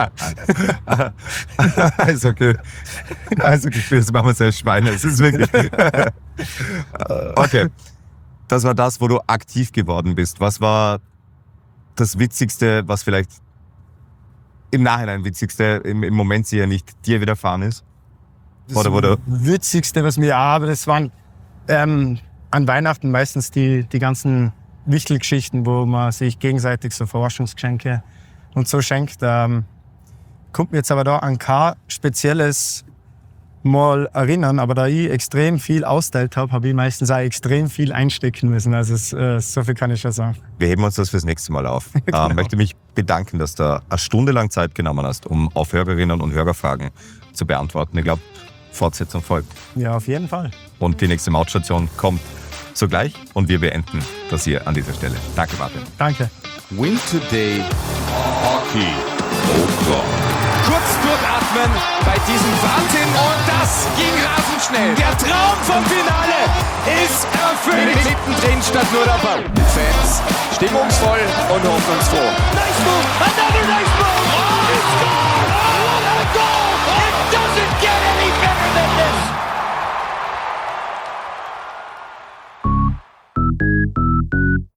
Also okay. Also das machen wir selbst Schweine. Es ist wirklich... Okay. Das war das, wo du aktiv geworden bist. Was war das Witzigste, was vielleicht im Nachhinein Witzigste, im Moment sicher nicht, dir widerfahren ist? Das Witzigste, was mir... Aber das waren an Weihnachten meistens die ganzen Wichtelgeschichten, wo man sich gegenseitig so Verraschungsgeschenke und so schenkt. konnte mich jetzt aber da an kein spezielles mal erinnern, aber da ich extrem viel austeilt habe ich meistens auch extrem viel einstecken müssen. Also so viel kann ich schon sagen. Wir heben uns das fürs nächste Mal auf. Genau. Möchte mich bedanken, dass du eine Stunde lang Zeit genommen hast, um auf Hörerinnen und Hörerfragen zu beantworten. Ich glaube, Fortsetzung folgt. Ja, auf jeden Fall. Und die nächste Mautstation kommt sogleich und wir beenden das hier an dieser Stelle. Danke, Martin. Danke. Win Today Hockey O'Clock. Kurz durchatmen bei diesem Wahnsinn und das ging rasend schnell. Der Traum vom Finale ist erfüllt. Mittendrin stand nur der Ball. Fans stimmungsvoll und hoffnungsfroh. Nice move, another nice move. Oh,